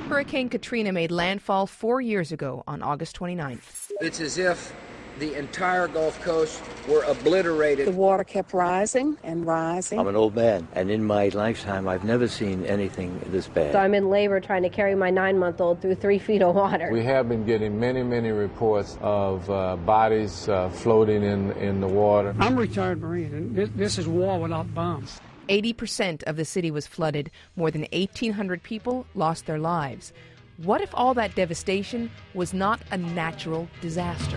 Hurricane Katrina made landfall 4 years ago on August 29th. It's as if the entire Gulf Coast were obliterated. The water kept rising and rising. I'm an old man, and in my lifetime, I've never seen anything this bad. So I'm in labor trying to carry my 9-month-old through 3 feet of water. We have been getting many reports of bodies floating in the water. I'm a retired Marine, and this is war without bombs. 80% of the city was flooded. More than 1,800 people lost their lives. What if all that devastation was not a natural disaster?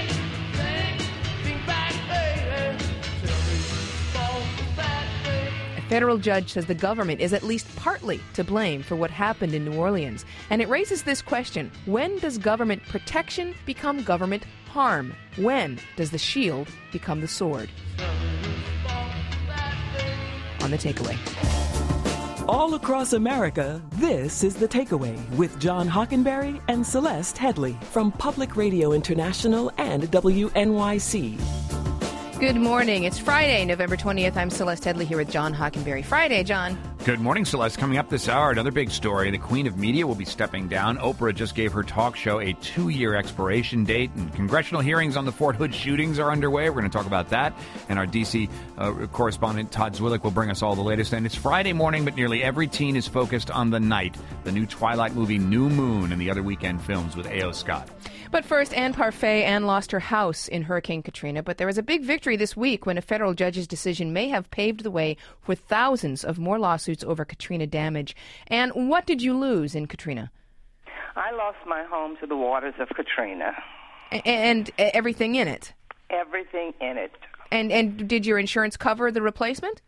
A federal judge says the government is at least partly to blame for what happened in New Orleans. And it raises this question: when does government protection become government harm? When does the shield become the sword? On The Takeaway. All across America, this is The Takeaway with John Hockenberry and Celeste Headley from Public Radio International and WNYC. Good morning. It's Friday, November 20th. I'm Celeste Headley here with John Hockenberry. Friday, John. Good morning, Celeste. Coming up this hour, another big story. The Queen of Media will be stepping down. Oprah just gave her talk show a 2-year expiration date, and congressional hearings on the Fort Hood shootings are underway. We're going to talk about that. And our D.C. correspondent Todd Zwillich will bring us all the latest. And it's Friday morning, but nearly every teen is focused on The Night, the new Twilight movie New Moon, and the other weekend films with A.O. Scott. But first, Ann Parfait. Ann lost her house in Hurricane Katrina, but there was a big victory this week when a federal judge's decision may have paved the way for thousands of more lawsuits over Katrina damage. And what did you lose in Katrina? I lost my home to the waters of Katrina. And everything in it? Everything in it. And did your insurance cover the replacement?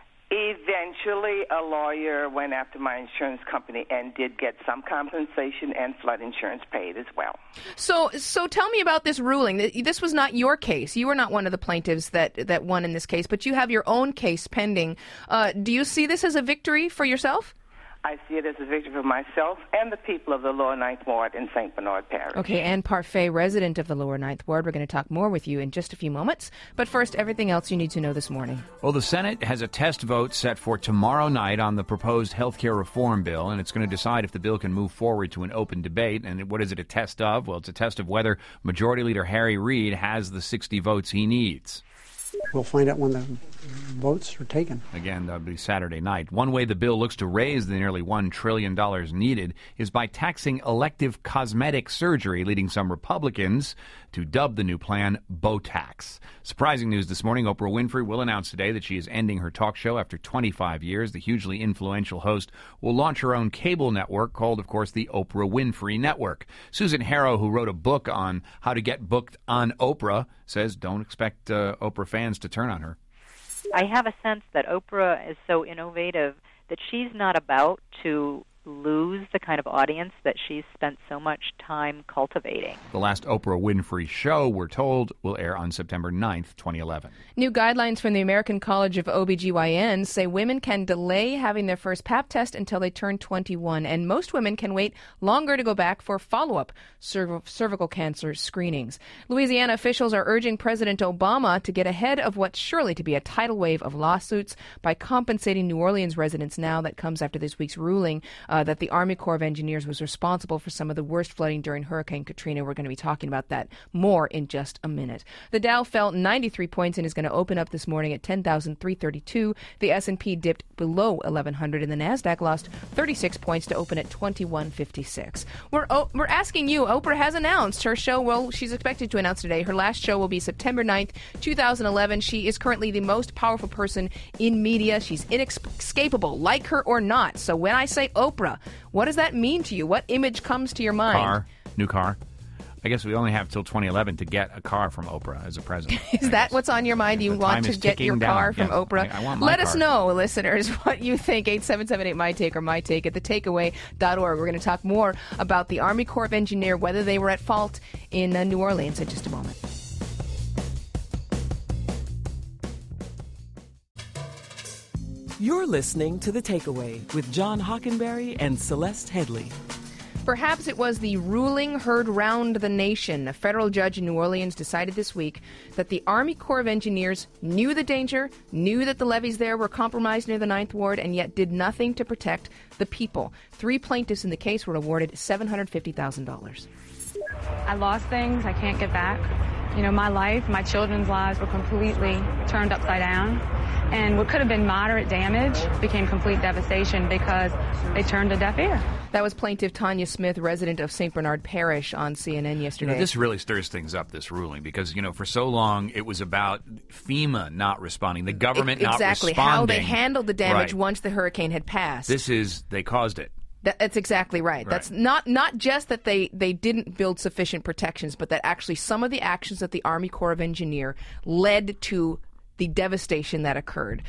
Eventually, a lawyer went after my insurance company and did get some compensation and flood insurance paid as well. So tell me about this ruling. This was not your case. You were not one of the plaintiffs that won in this case, but you have your own case pending. Do you see this as a victory for yourself? I see it as a victory for myself and the people of the Lower Ninth Ward in St. Bernard Parish. Okay, Ann Parfait, resident of the Lower Ninth Ward. We're going to talk more with you in just a few moments. But first, everything else you need to know this morning. Well, the Senate has a test vote set for tomorrow night on the proposed health care reform bill, and it's going to decide if the bill can move forward to an open debate. And what is it a test of? Well, it's a test of whether Majority Leader Harry Reid has the 60 votes he needs. We'll find out when the votes are taken. Again, that'll be Saturday night. One way the bill looks to raise the nearly $1 trillion needed is by taxing elective cosmetic surgery, leading some Republicans to dub the new plan Botox. Surprising news this morning, Oprah Winfrey will announce today that she is ending her talk show after 25 years. The hugely influential host will launch her own cable network called, of course, the Oprah Winfrey Network. Susan Harrow, who wrote a book on how to get booked on Oprah, says don't expect Oprah fans to turn on her. I have a sense that Oprah is so innovative that she's not about to lose the kind of audience that she's spent so much time cultivating. The last Oprah Winfrey show, we're told, will air on September 9th, 2011. New guidelines from the American College of OBGYNs say women can delay having their first Pap test until they turn 21, and most women can wait longer to go back for follow-up cervical cancer screenings. Louisiana officials are urging President Obama to get ahead of what's surely to be a tidal wave of lawsuits by compensating New Orleans residents now. That comes after this week's ruling that the Army Corps of Engineers was responsible for some of the worst flooding during Hurricane Katrina. We're going to be talking about that more in just a minute. The Dow fell 93 points and is going to open up this morning at 10,332. The S&P dipped below 1,100, and the NASDAQ lost 36 points to open at 2156. We're asking you, Oprah has announced her show. Well, she's expected to announce today. Her last show will be September 9th, 2011. She is currently the most powerful person in media. She's inescapable, like her or not. So when I say Oprah, what does that mean to you? What image comes to your mind? New car. I guess we only have till 2011 to get a car from Oprah as a present. Is that what's on your mind? You want to get your car from Oprah? I want my Let car. us know, listeners, what you think. 8778-MY-TAKE or MyTake at thetakeaway.org. We're going to talk more about the Army Corps of Engineers, whether they were at fault in New Orleans in just a moment. You're listening to The Takeaway with John Hockenberry and Celeste Headley. Perhaps it was the ruling heard round the nation. A federal judge in New Orleans decided this week that the Army Corps of Engineers knew the danger, knew that the levees there were compromised near the Ninth Ward, and yet did nothing to protect the people. 3 plaintiffs in the case were awarded $750,000. I lost things I can't get back. You know, my life, my children's lives were completely turned upside down. And what could have been moderate damage became complete devastation because they turned a deaf ear. That was Plaintiff Tanya Smith, resident of St. Bernard Parish, on CNN yesterday. This really stirs things up, this ruling, because, for so long it was about FEMA not responding, the government not responding. Exactly, how they handled the damage right. once the hurricane had passed. They caused it. That's exactly right. That's not just that they didn't build sufficient protections, but that actually some of the actions that the Army Corps of Engineers led to the devastation that occurred.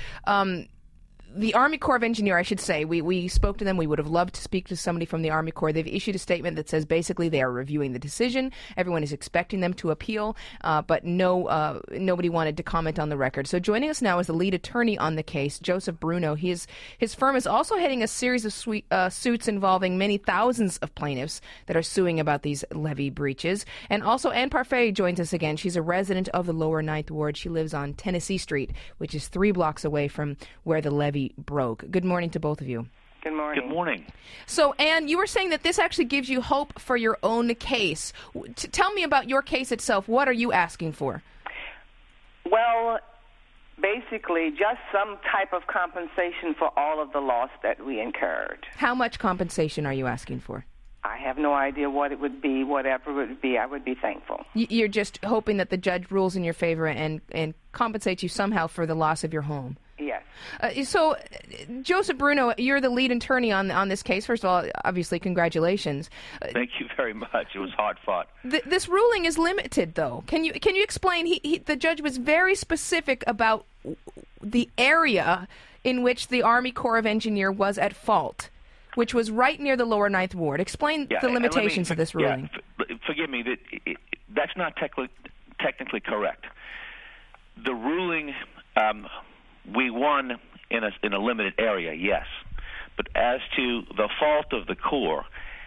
The Army Corps of Engineers, I should say, we spoke to them. We would have loved to speak to somebody from the Army Corps. They've issued a statement that says basically they are reviewing the decision. Everyone is expecting them to appeal, but nobody wanted to comment on the record. So joining us now is the lead attorney on the case, Joseph Bruno. His firm is also heading a series of suits involving many thousands of plaintiffs that are suing about these levee breaches. And also Anne Parfait joins us again. She's a resident of the Lower Ninth Ward. She lives on Tennessee Street, which is 3 blocks away from where the levee broke. Good morning to both of you. Good morning. Good morning. So, Anne, you were saying that this actually gives you hope for your own case. Tell me about your case itself. What are you asking for? Well, basically, just some type of compensation for all of the loss that we incurred. How much compensation are you asking for? I have no idea what it would be. Whatever it would be, I would be thankful. You're just hoping that the judge rules in your favor and compensates you somehow for the loss of your home. Yes. So, Joseph Bruno, you're the lead attorney on this case. First of all, obviously, congratulations. Thank you very much. It was hard fought. This ruling is limited, though. Can you explain? The judge was very specific about the area in which the Army Corps of Engineers was at fault, which was right near the Lower Ninth Ward. Explain the limitations of this ruling. Forgive me, that's not technically correct. The ruling, we won in a limited area, yes. But as to the fault of the Corps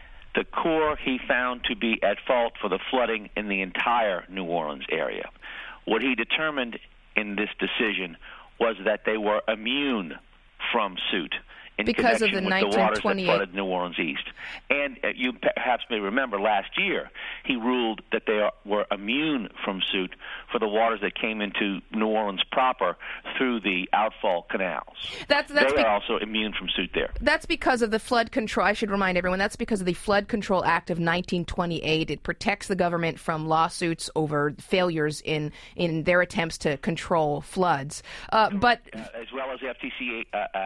he found to be at fault for the flooding in the entire New Orleans area. What he determined in this decision was that they were immune from suit in because of the with the waters that 1928 flooded New Orleans East. And you perhaps may remember last year he ruled that they were immune from suit for the waters that came into New Orleans proper through the outfall canals. They are also immune from suit there. That's because of the flood control. I should remind everyone, that's because of the Flood Control Act of 1928. It protects the government from lawsuits over failures in their attempts to control floods. But as well as the FTC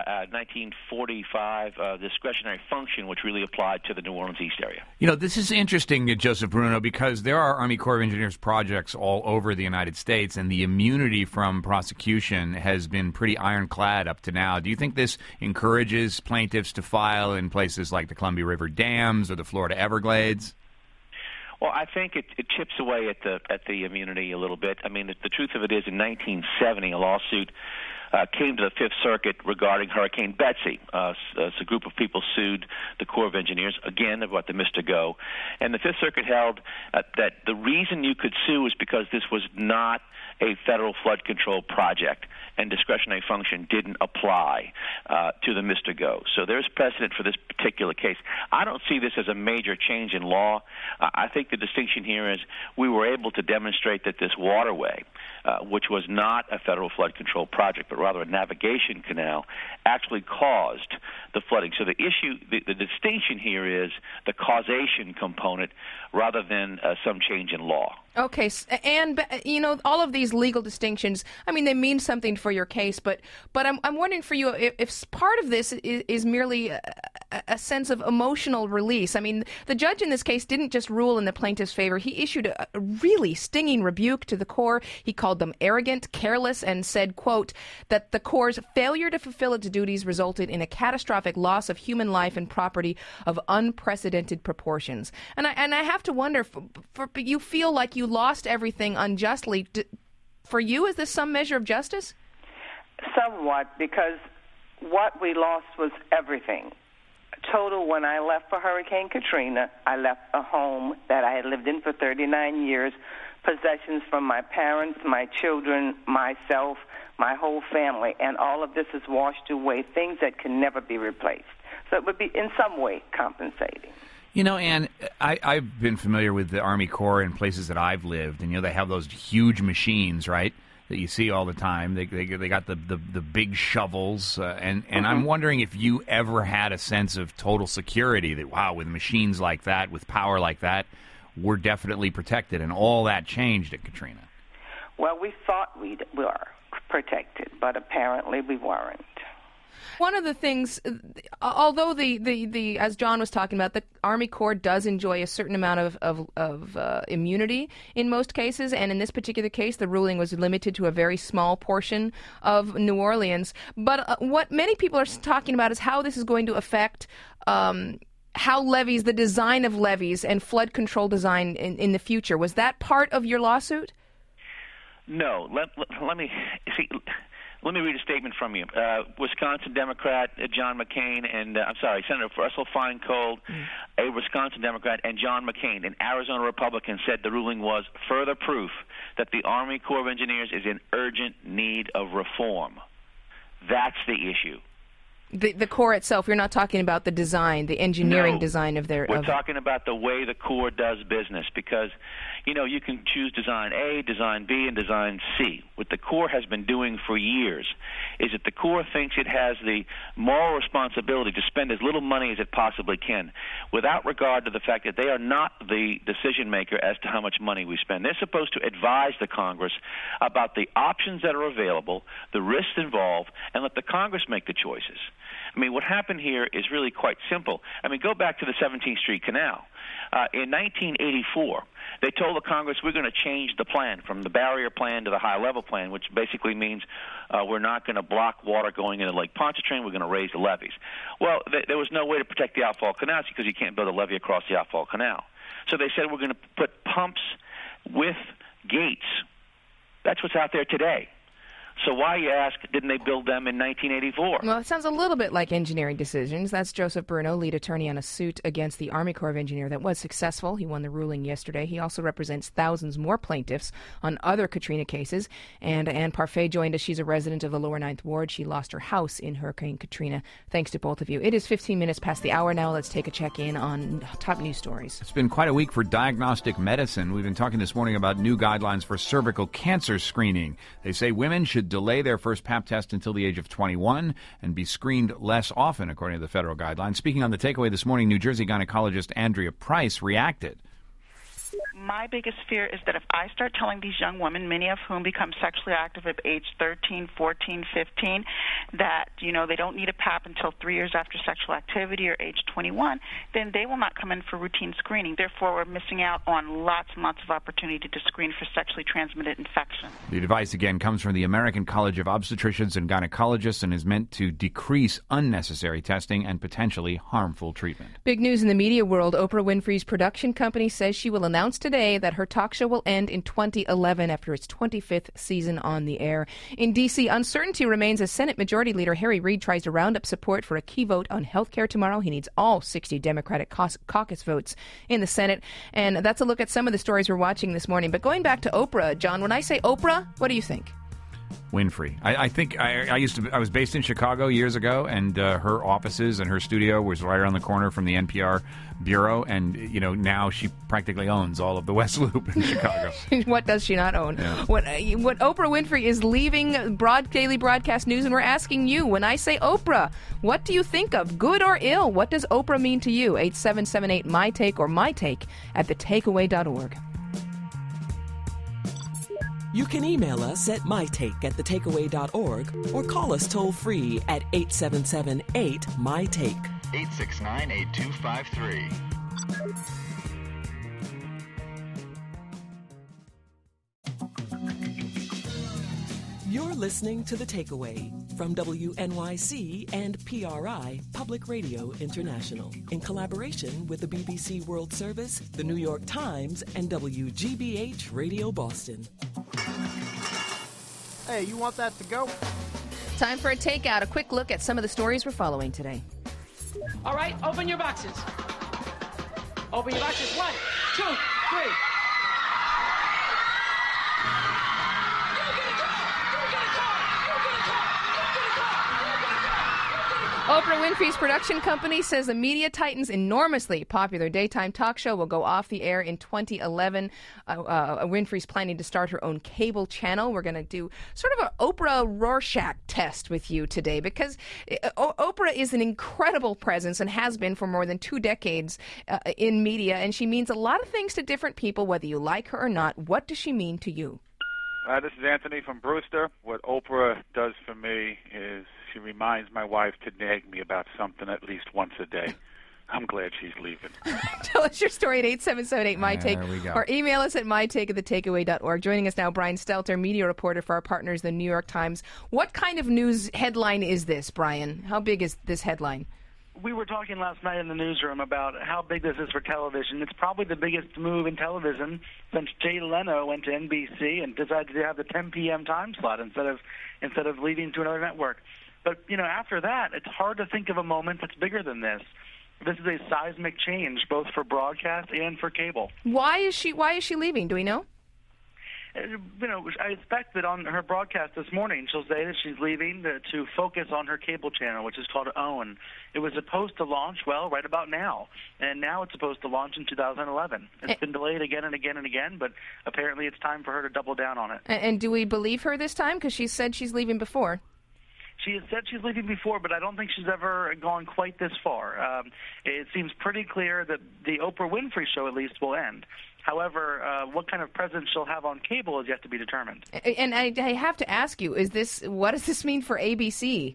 1945 discretionary function, which really applied to the New Orleans East area. This is interesting, Joseph Bruno, because there are Army Corps of Engineers projects all over the United States, and the immunity from prosecution has been pretty ironclad up to now. Do you think this encourages plaintiffs to file in places like the Columbia River dams or the Florida Everglades? Well, I think it chips away at the immunity a little bit. I mean, the truth of it is, in 1970, a lawsuit came to the Fifth Circuit regarding Hurricane Betsy. A group of people sued the Corps of Engineers, again, about the Mr. Go. And the Fifth Circuit held that the reason you could sue is because this was not a federal flood control project, and discretionary function didn't apply to the Mr. Go. So there's precedent for this particular case. I don't see this as a major change in law. I think the distinction here is we were able to demonstrate that this waterway, which was not a federal flood control project, but rather a navigation canal, actually caused the flooding. So the distinction here is the causation component rather than some change in law. Okay, and all of these legal distinctions, I mean, they mean something for your case, but I'm wondering for you if part of this is merely a sense of emotional release. I mean, the judge in this case didn't just rule in the plaintiff's favor. He issued a really stinging rebuke to the Corps. He called them arrogant, careless, and said, quote, that the Corps' failure to fulfill its duties resulted in a catastrophic loss of human life and property of unprecedented proportions. And I have to wonder, you feel like you lost everything unjustly. For you, is this some measure of justice? Somewhat, because what we lost was everything. Total, when I left for Hurricane Katrina, I left a home that I had lived in for 39 years, possessions from my parents, my children, myself, my whole family, and all of this is washed away, things that can never be replaced. So it would be in some way compensating. You know, Ann, I've been familiar with the Army Corps in places that I've lived, and, you know, they have those huge machines, right, that you see all the time. They got the big shovels, and I'm wondering if you ever had a sense of total security that, wow, with machines like that, with power like that, we're definitely protected, and all that changed at Katrina. Well, we thought we were protected, but apparently we weren't. One of the things, although the as John was talking about, the Army Corps does enjoy a certain amount of immunity in most cases, and in this particular case, the ruling was limited to a very small portion of New Orleans. But what many people are talking about is how this is going to affect how levees, the design of levees and flood control design in the future. Was that part of your lawsuit? No. Let me see. Let me read a statement from you. Wisconsin Democrat John McCain and Senator Russell Feingold, a Wisconsin Democrat, and John McCain, an Arizona Republican, said the ruling was further proof that the Army Corps of Engineers is in urgent need of reform. That's the issue. The Corps itself, you're not talking about the design, the engineering design of their... We're talking about the way the Corps does business because, you know, you can choose design A, design B, and design C. What the Corps has been doing for years is that the Corps thinks it has the moral responsibility to spend as little money as it possibly can without regard to the fact that they are not the decision maker as to how much money we spend. They're supposed to advise the Congress about the options that are available, the risks involved, and let the Congress make the choices. I mean, what happened here is really quite simple. I mean, go back to the 17th Street Canal. In 1984, they told the Congress we're going to change the plan from the barrier plan to the high-level plan, which basically means we're not going to block water going into Lake Pontchartrain. We're going to raise the levees. Well, there was no way to protect the outfall canals because you can't build a levee across the outfall canal. So they said we're going to put pumps with gates. That's what's out there today. So why, you ask, didn't they build them in 1984? Well, it sounds a little bit like engineering decisions. That's Joseph Bruno, lead attorney on a suit against the Army Corps of Engineers that was successful. He won the ruling yesterday. He also represents thousands more plaintiffs on other Katrina cases. And Ann Parfait joined us. She's a resident of the Lower Ninth Ward. She lost her house in Hurricane Katrina. Thanks to both of you. It is 15 minutes past the hour now. Let's take a check-in on top news stories. It's been quite a week for diagnostic medicine. We've been talking this morning about new guidelines for cervical cancer screening. They say women should delay their first Pap test until the age of 21 and be screened less often, according to the federal guidelines. Speaking on The Takeaway this morning, New Jersey gynecologist Andrea Price reacted. My biggest fear is that if I start telling these young women, many of whom become sexually active at age 13, 14, 15, that, you know, they don't need a Pap until 3 years after sexual activity or age 21, then they will not come in for routine screening. Therefore, we're missing out on lots and lots of opportunity to screen for sexually transmitted infection. The advice, again, comes from the American College of Obstetricians and Gynecologists and is meant to decrease unnecessary testing and potentially harmful treatment. Big news in the media world. Oprah Winfrey's production company says she will announce today that her talk show will end in 2011 after its 25th season on the air. In D.C., uncertainty remains as Senate Majority Leader Harry Reid tries to round up support for a key vote on health care tomorrow. He needs all 60 Democratic caucus votes in the Senate. And that's a look at some of the stories we're watching this morning. But going back to Oprah, John, when I say Oprah, what do you think? Winfrey. I think I was based in Chicago years ago, and her offices and her studio was right around the corner from the NPR bureau, and now she practically owns all of the West Loop in Chicago. What does she not own? Yeah. What Oprah Winfrey is leaving daily broadcast news, and we're asking you, when I say Oprah, what do you think of, good or ill? What does Oprah mean to you? 8778 My Take or My Take at thetakeaway.org. You can email us at mytake@thetakeaway.org or call us toll-free at 877-8-MY-TAKE. 869-8253. You're listening to The Takeaway from WNYC and PRI, Public Radio International, in collaboration with the BBC World Service, the New York Times, and WGBH Radio Boston. Hey, you want that to go? Time for a takeout. A quick look at some of the stories we're following today. All right, open your boxes. Open your boxes. 1, 2, 3. Oprah Winfrey's production company says the Media Titan's enormously popular daytime talk show will go off the air in 2011. Winfrey's planning to start her own cable channel. We're going to do sort of an Oprah Rorschach test with you today because Oprah is an incredible presence and has been for more than 2 decades in media, and she means a lot of things to different people, whether you like her or not. What does she mean to you? This is Anthony from Brewster. What Oprah does for me is she reminds my wife to nag me about something at least once a day. I'm glad she's leaving. Tell us your story at 877-8-MY-TAKE. There we go. Or email us at mytake@thetakeaway.org. Joining us now, Brian Stelter, media reporter for our partners, the New York Times. What kind of news headline is this, Brian? How big is this headline? We were talking last night in the newsroom about how big this is for television. It's probably the biggest move in television since Jay Leno went to NBC and decided to have the 10 p.m. time slot instead of leaving to another network. But, after that, it's hard to think of a moment that's bigger than this. This is a seismic change, both for broadcast and for cable. Why is she leaving? Do we know? I expect that on her broadcast this morning, she'll say that she's leaving to focus on her cable channel, which is called OWN. It was supposed to launch, right about now, and now it's supposed to launch in 2011. It's been delayed again and again and again, but apparently it's time for her to double down on it. And do we believe her this time? Because she said she's leaving before. She has said she's leaving before, but I don't think she's ever gone quite this far. It seems pretty clear that the Oprah Winfrey Show, at least, will end. However, what kind of presence she'll have on cable is yet to be determined. And I have to ask you, what does this mean for ABC?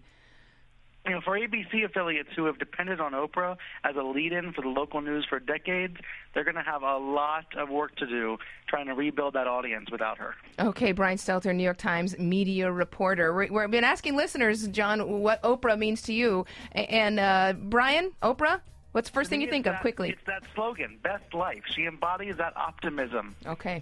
For ABC affiliates who have depended on Oprah as a lead-in for the local news for decades, they're going to have a lot of work to do trying to rebuild that audience without her. Okay, Brian Stelter, New York Times media reporter. We've been asking listeners, John, what Oprah means to you. And Brian, Oprah? What's the first thing you think of, quickly? It's that slogan, best life. She embodies that optimism. Okay.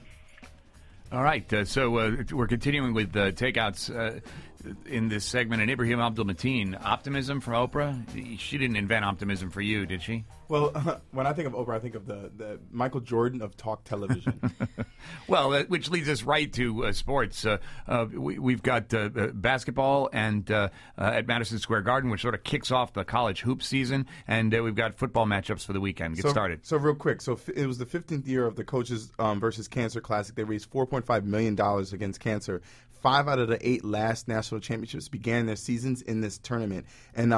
All right, so we're continuing with takeouts in this segment. And Ibrahim Abdul-Mateen, optimism for Oprah? She didn't invent optimism for you, did she? Well, when I think of Oprah, I think of the Michael Jordan of talk television. Well, which leads us right to sports. We've got basketball and at Madison Square Garden, which sort of kicks off the college hoop season, and we've got football matchups for the weekend. Get started. So real quick, it was the 15th year of the Coaches versus Cancer Classic. They raised $4.5 million against cancer. 5 out of the 8 last national championships began their seasons in this tournament. And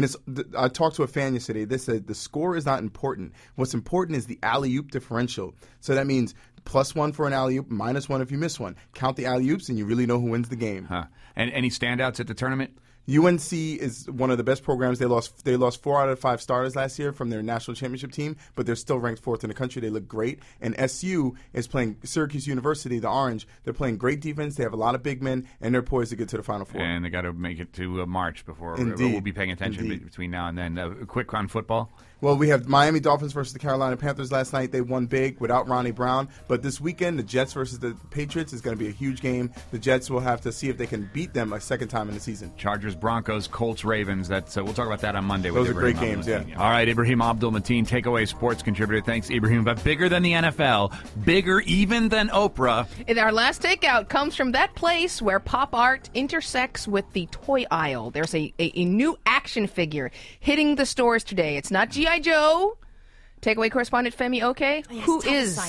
I talked to a fan yesterday. They said the score is not important. What's important is the alley-oop differential. So that means +1 for an alley-oop, -1 if you miss one. Count the alley-oops, and you really know who wins the game. Huh. And any standouts at the tournament? UNC is one of the best programs. They lost 4 out of 5 starters last year from their national championship team, but they're still ranked 4th in the country. They look great. And SU is playing Syracuse University, the Orange. They're playing great defense. They have a lot of big men, and they're poised to get to the Final Four. And they got to make it to March before Indeed. we'll be paying attention between now and then. Quick on football. Well, we have Miami Dolphins versus the Carolina Panthers last night. They won big without Ronnie Brown. But this weekend, the Jets versus the Patriots is going to be a huge game. The Jets will have to see if they can beat them a second time in the season. Chargers, Broncos, Colts, Ravens. We'll talk about that on Monday. Those with are Ibrahim great games, yeah. All right, Ibrahim Abdul-Mateen, Takeaway Sports contributor. Thanks, Ibrahim. But bigger than the NFL, bigger even than Oprah. And our last takeout comes from that place where pop art intersects with the toy aisle. There's a new action figure hitting the stores today. It's not G.I. Joe. Takeaway correspondent Femi Oke. Yes, who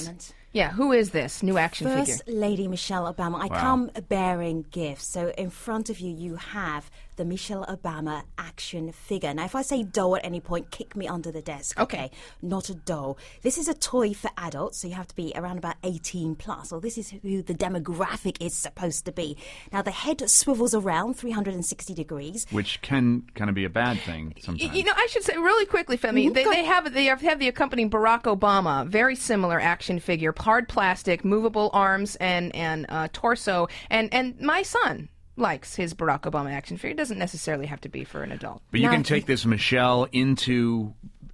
is this new action figure? First Lady Michelle Obama. I come bearing gifts. So in front of you, you have the Michelle Obama action figure. Now, if I say doll at any point, kick me under the desk. Okay. Not a doll. This is a toy for adults, so you have to be around about 18 plus. Or this is who the demographic is supposed to be. Now, the head swivels around 360 degrees. Which can kind of be a bad thing sometimes. I should say really quickly, Femi, they have the accompanying Barack Obama, very similar action figure, hard plastic, movable arms and torso, and my son likes his Barack Obama action figure. It doesn't necessarily have to be for an adult. But you can take this Michelle into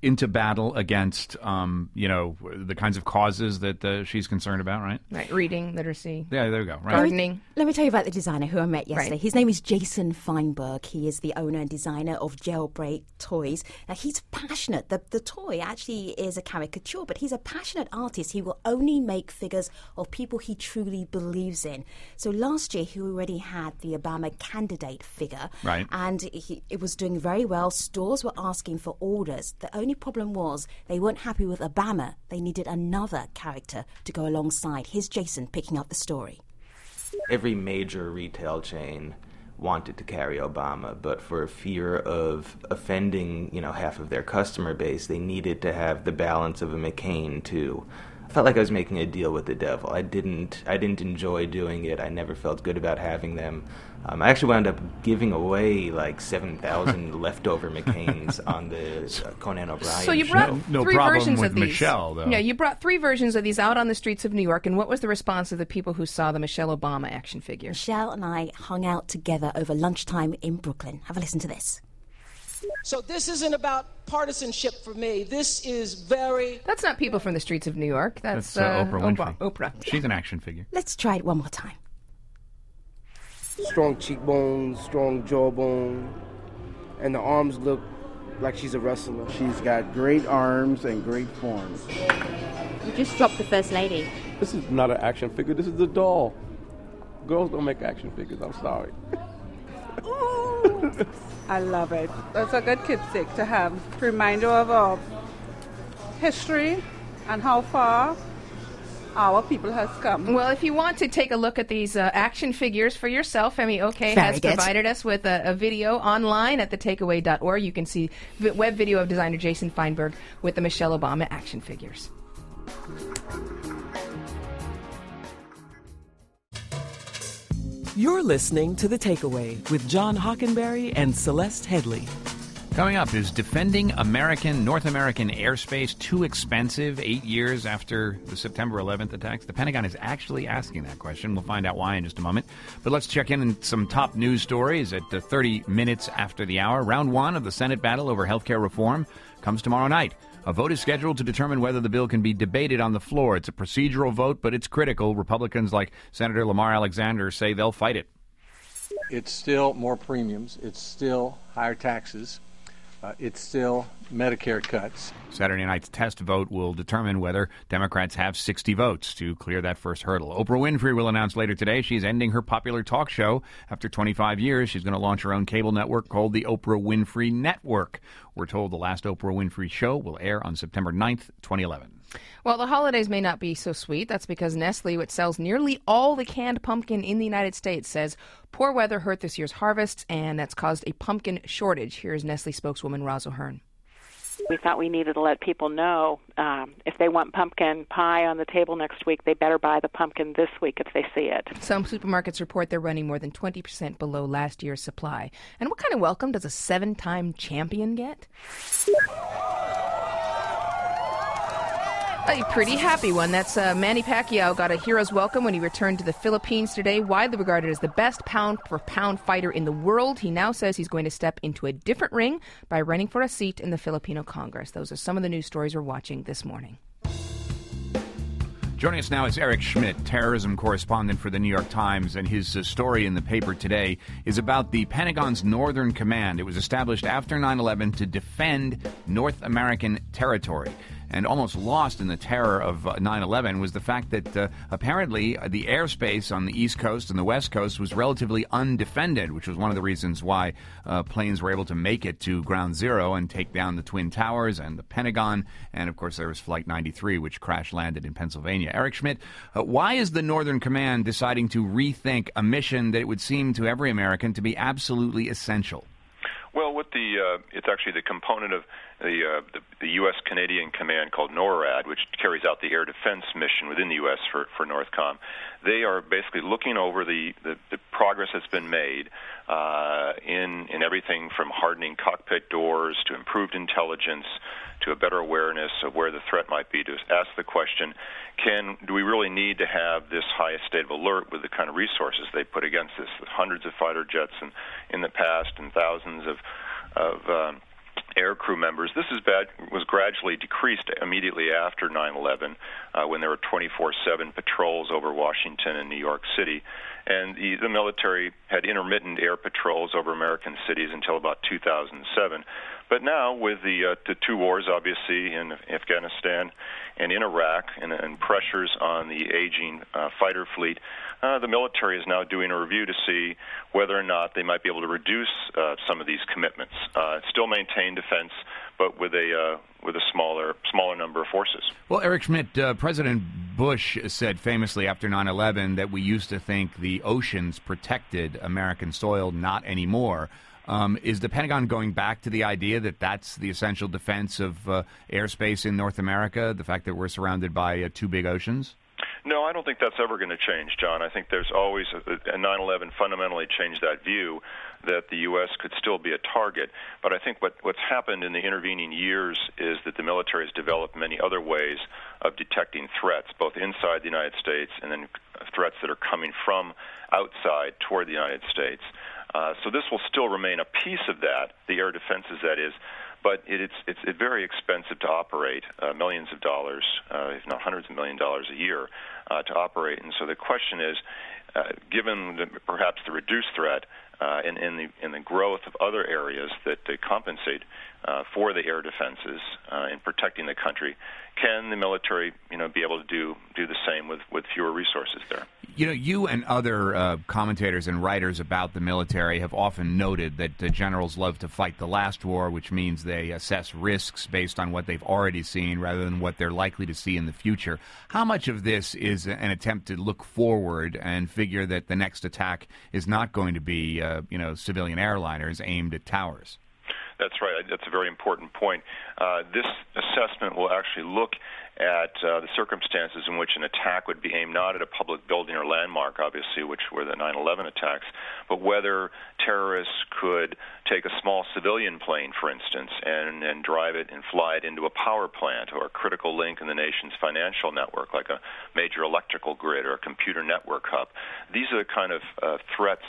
into battle against, the kinds of causes that she's concerned about, right? Right, reading, literacy. Yeah, there we go. Right. Gardening. Let me tell you about the designer who I met yesterday. Right. His name is Jason Feinberg. He is the owner and designer of Jailbreak Toys. Now, he's passionate. The toy actually is a caricature, but he's a passionate artist. He will only make figures of people he truly believes in. So last year, he already had the Obama candidate figure. Right. And it was doing very well. Stores were asking for orders. The only problem was they weren't happy with Obama. They needed another character to go alongside. Here's Jason picking up the story. Every major retail chain wanted to carry Obama, but for fear of offending, half of their customer base, they needed to have the balance of a McCain too. I felt like I was making a deal with the devil. I didn't enjoy doing it. I never felt good about having them. I actually wound up giving away like 7,000 leftover McCains on the Conan O'Brien So you brought show. three versions with of these. Michelle, though. Yeah, you brought 3 versions of these out on the streets of New York. And what was the response of the people who saw the Michelle Obama action figure? Michelle and I hung out together over lunchtime in Brooklyn. Have a listen to this. So this isn't about partisanship for me. This is very... That's not people from the streets of New York. That's Oprah Winfrey. Oprah. She's an action figure. Let's try it one more time. Strong cheekbones, strong jawbone, and the arms look like she's a wrestler. She's got great arms and great form. You just dropped the First Lady. This is not an action figure. This is a doll. Girls don't make action figures. I'm sorry. I love it. That's a good keepsake to have. To remind you of our history and how far our people has come. Well, if you want to take a look at these action figures for yourself, Femi Oke Very has good. provided us with a video online at thetakeaway.org. You can see web video of designer Jason Feinberg with the Michelle Obama action figures. You're listening to The Takeaway with John Hockenberry and Celeste Headley. Coming up, is defending North American airspace too expensive 8 years after the September 11th attacks? The Pentagon is actually asking that question. We'll find out why in just a moment. But let's check in on some top news stories at 30 minutes after the hour. Round 1 of the Senate battle over health care reform comes tomorrow night. A vote is scheduled to determine whether the bill can be debated on the floor. It's a procedural vote, but it's critical. Republicans like Senator Lamar Alexander say they'll fight it. It's still more premiums. It's still higher taxes. It's still Medicare cuts. Saturday night's test vote will determine whether Democrats have 60 votes to clear that first hurdle. Oprah Winfrey will announce later today she's ending her popular talk show. After 25 years, she's going to launch her own cable network called the Oprah Winfrey Network. We're told the last Oprah Winfrey show will air on September 9th, 2011. Well, the holidays may not be so sweet. That's because Nestle, which sells nearly all the canned pumpkin in the United States, says poor weather hurt this year's harvests, and that's caused a pumpkin shortage. Here's Nestle spokeswoman Roz O'Hearn. We thought we needed to let people know if they want pumpkin pie on the table next week, they better buy the pumpkin this week if they see it. Some supermarkets report they're running more than 20% below last year's supply. And what kind of welcome does a 7-time champion get? A pretty happy one. That's Manny Pacquiao got a hero's welcome when he returned to the Philippines today. Widely regarded as the best pound-for-pound fighter in the world. He now says he's going to step into a different ring by running for a seat in the Filipino Congress. Those are some of the news stories we're watching this morning. Joining us now is Eric Schmidt, terrorism correspondent for the New York Times, and his story in the paper today is about the Pentagon's Northern Command. It was established after 9/11 to defend North American territory. And almost lost in the terror of 9/11 was the fact that apparently the airspace on the East Coast and the West Coast was relatively undefended, which was one of the reasons why planes were able to make it to Ground Zero and take down the Twin Towers and the Pentagon. And, of course, there was Flight 93, which crash-landed in Pennsylvania. Eric Schmidt, why is the Northern Command deciding to rethink a mission that it would seem to every American to be absolutely essential? Well, with it's actually the component of the U.S.-Canadian command called NORAD, which carries out the air defense mission within the U.S. for NORTHCOM. They are basically looking over the progress that's been made in everything from hardening cockpit doors to improved intelligence to a better awareness of where the threat might be, to ask the question, do we really need to have this highest state of alert with the kind of resources they put against this? Hundreds of fighter jets in the past and thousands of air crew members. This was gradually decreased immediately after 9/11 when there were 24/7 patrols over Washington and New York City. And the military had intermittent air patrols over American cities until about 2007. But now, with the two wars, obviously, in Afghanistan and in Iraq, and pressures on the aging fighter fleet, the military is now doing a review to see whether or not they might be able to reduce some of these commitments, still maintain defense, but with a smaller number of forces. Well, Eric Schmidt, President Bush said famously after 9/11 that we used to think the oceans protected American soil, not anymore. Is the Pentagon going back to the idea that that's the essential defense of airspace in North America, the fact that we're surrounded by two big oceans? No, I don't think that's ever going to change, John. I think there's always a 9/11 fundamentally changed that view that the U.S. could still be a target. But I think what's happened in the intervening years is that the military has developed many other ways of detecting threats, both inside the United States and then threats that are coming from outside toward the United States. So this will still remain a piece of that, the air defenses, that is, but it's very expensive to operate, millions of dollars, if not hundreds of millions of dollars a year to operate. And so the question is, given perhaps the reduced threat in the growth of other areas that they compensate for the air defenses in protecting the country, can the military, be able to do the same with fewer resources there? You and other commentators and writers about the military have often noted that generals love to fight the last war, which means they assess risks based on what they've already seen rather than what they're likely to see in the future. How much of this is an attempt to look forward and figure that the next attack is not going to be, civilian airliners aimed at towers? That's right. That's a very important point. This assessment will actually look at the circumstances in which an attack would be aimed not at a public building or landmark, obviously, which were the 9/11 attacks, but whether terrorists could take a small civilian plane, for instance, and drive it and fly it into a power plant or a critical link in the nation's financial network, like a major electrical grid or a computer network hub. These are the kind of threats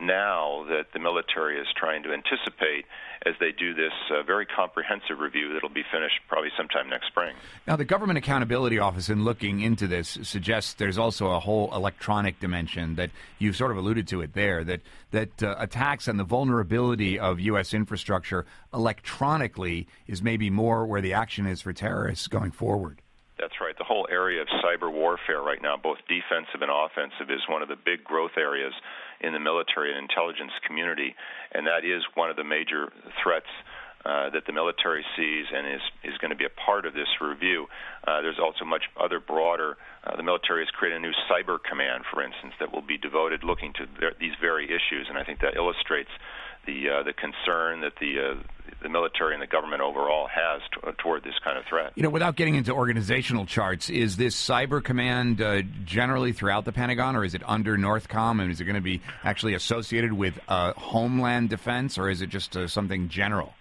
now that the military is trying to anticipate as they do this very comprehensive review that will be finished probably sometime next spring. Now, the Government Accountability Office, in looking into this, suggests there's also a whole electronic dimension that you've sort of alluded to it there, that attacks and the vulnerability of U.S. infrastructure electronically is maybe more where the action is for terrorists going forward. That's right. The whole area of cyber warfare right now, both defensive and offensive, is one of the big growth areas in the military and intelligence community, and that is one of the major threats that the military sees and is going to be a part of this review. There's also much other broader. The military has created a new cyber command, for instance, that will be devoted looking to these very issues, and I think that illustrates the concern that the military and the government overall has toward this kind of threat. Without getting into organizational charts, is this cyber command generally throughout the Pentagon, or is it under NORTHCOM, and is it going to be actually associated with Homeland Defense, or is it just something general?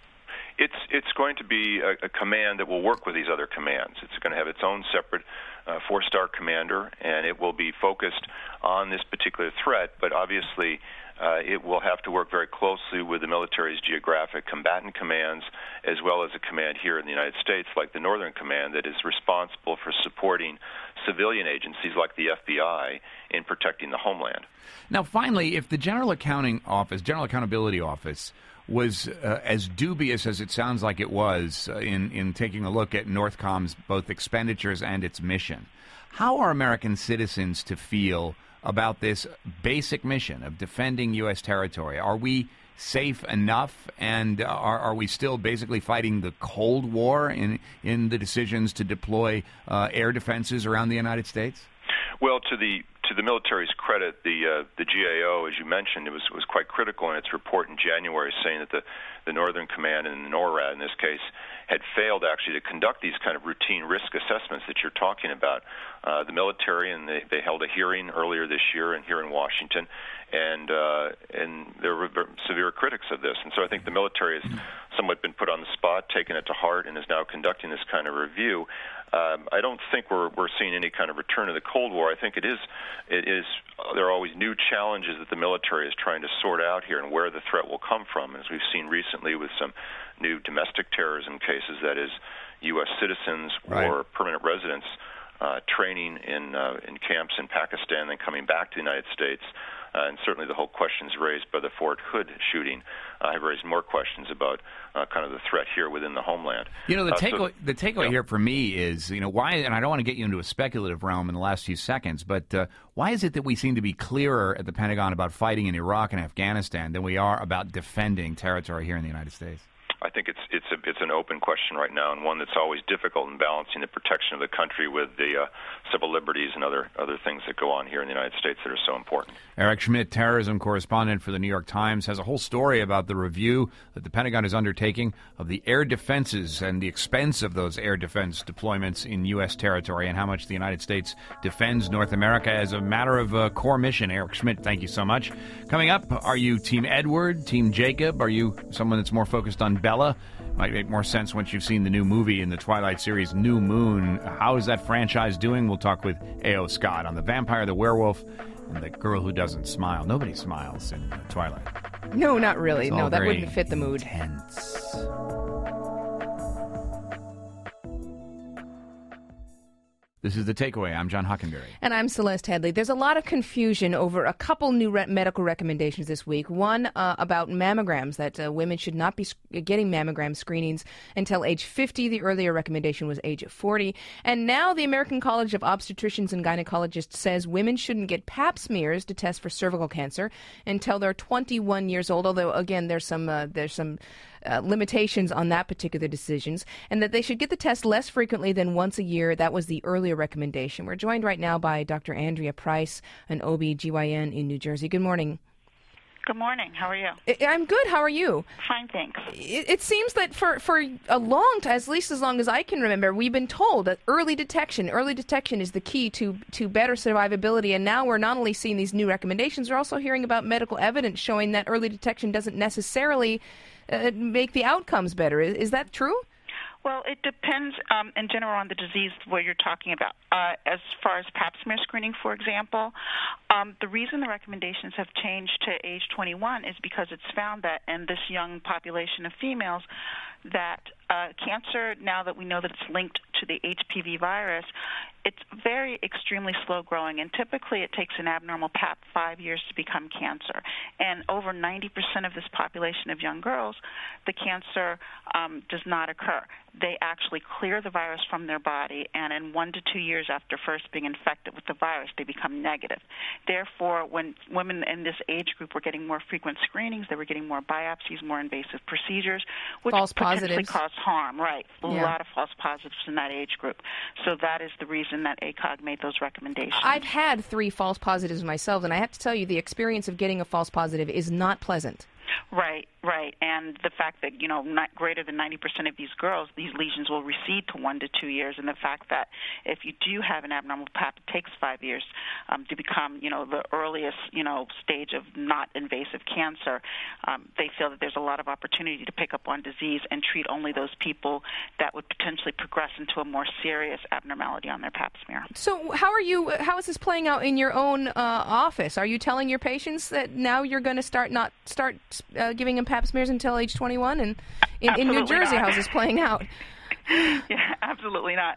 It's going to be a command that will work with these other commands. It's going to have its own separate four-star commander, and it will be focused on this particular threat, but obviously it will have to work very closely with the military's geographic combatant commands, as well as a command here in the United States, like the Northern Command, that is responsible for supporting civilian agencies like the FBI in protecting the homeland. Now, finally, if the General Accountability Office was as dubious as it sounds like it was in taking a look at NORTHCOM's both expenditures and its mission, how are American citizens to feel about this basic mission of defending U.S. territory? Are we safe enough, and are we still basically fighting the Cold War in the decisions to deploy air defenses around the United States? Well, to the military's credit, the GAO, as you mentioned, it was quite critical in its report in January, saying that the Northern Command and the NORAD, in this case, had failed actually to conduct these kind of routine risk assessments that you're talking about. The military, and they held a hearing earlier this year here in Washington, and there were severe critics of this. And so I think the military has somewhat been put on the spot, taken it to heart, and is now conducting this kind of review. I don't think we're seeing any kind of return to the Cold War. I think it is. There are always new challenges that the military is trying to sort out here, and where the threat will come from, as we've seen recently with some new domestic terrorism cases, that is, U.S. citizens or permanent residents training in camps in Pakistan, then coming back to the United States. And certainly the whole questions raised by the Fort Hood shooting have raised more questions about kind of the threat here within the homeland. You know, the takeaway here for me is, why, and I don't want to get you into a speculative realm in the last few seconds, but why is it that we seem to be clearer at the Pentagon about fighting in Iraq and Afghanistan than we are about defending territory here in the United States? I think it's an open question right now, and one that's always difficult in balancing the protection of the country with the civil liberties and other things that go on here in the United States that are so important. Eric Schmidt, terrorism correspondent for the New York Times, has a whole story about the review that the Pentagon is undertaking of the air defenses and the expense of those air defense deployments in U.S. territory and how much the United States defends North America as a matter of core mission. Eric Schmidt, thank you so much. Coming up, are you Team Edward, Team Jacob? Are you someone that's more focused on Bella? Might make more sense once you've seen the new movie in the Twilight series, New Moon. How is that franchise doing? We'll talk with A.O. Scott on the vampire, the werewolf, and the girl who doesn't smile. Nobody smiles in Twilight. No, not really. No, that wouldn't fit the mood. Tense. This is The Takeaway. I'm John Hockenberry. And I'm Celeste Headley. There's a lot of confusion over a couple new medical recommendations this week. One about mammograms, that women should not be getting mammogram screenings until age 50. The earlier recommendation was age 40. And now the American College of Obstetricians and Gynecologists says women shouldn't get pap smears to test for cervical cancer until they're 21 years old, although, again, there's some limitations on that particular decisions, and that they should get the test less frequently than once a year. That was the earlier recommendation. We're joined right now by Dr. Andrea Price, an OB-GYN in New Jersey. Good morning. Good morning. How are you? I'm good. How are you? Fine, thanks. It seems that for a long time, at least as long as I can remember, we've been told that early detection is the key to better survivability. And now we're not only seeing these new recommendations, we're also hearing about medical evidence showing that early detection doesn't necessarily make the outcomes better. Is that true? Well, it depends in general on the disease what you're talking about. As far as pap smear screening, for example, the reason the recommendations have changed to age 21 is because it's found that in this young population of females that cancer, now that we know that it's linked to the HPV virus, it's very extremely slow growing, and typically it takes an abnormal pap 5 years to become cancer. And over 90% of this population of young girls, the cancer does not occur. They actually clear the virus from their body, and in 1 to 2 years after first being infected with the virus, they become negative. Therefore, when women in this age group were getting more frequent screenings, they were getting more biopsies, more invasive procedures, which false potentially positives cause harm. Right, a Yeah. lot of false positives in that age group. So that is the reason that ACOG made those recommendations. I've had 3 false positives myself, and I have to tell you, the experience of getting a false positive is not pleasant. Right. And the fact that, not greater than 90% of these girls, these lesions will recede to 1 to 2 years, and the fact that if you do have an abnormal pap, it takes 5 years to become, the earliest, stage of not invasive cancer, they feel that there's a lot of opportunity to pick up on disease and treat only those people that would potentially progress into a more serious abnormality on their pap smear. So how is this playing out in your own office? Are you telling your patients that now you're going to start giving them pap smears until age 21? And in New Jersey, how's this playing out? Yeah, absolutely not.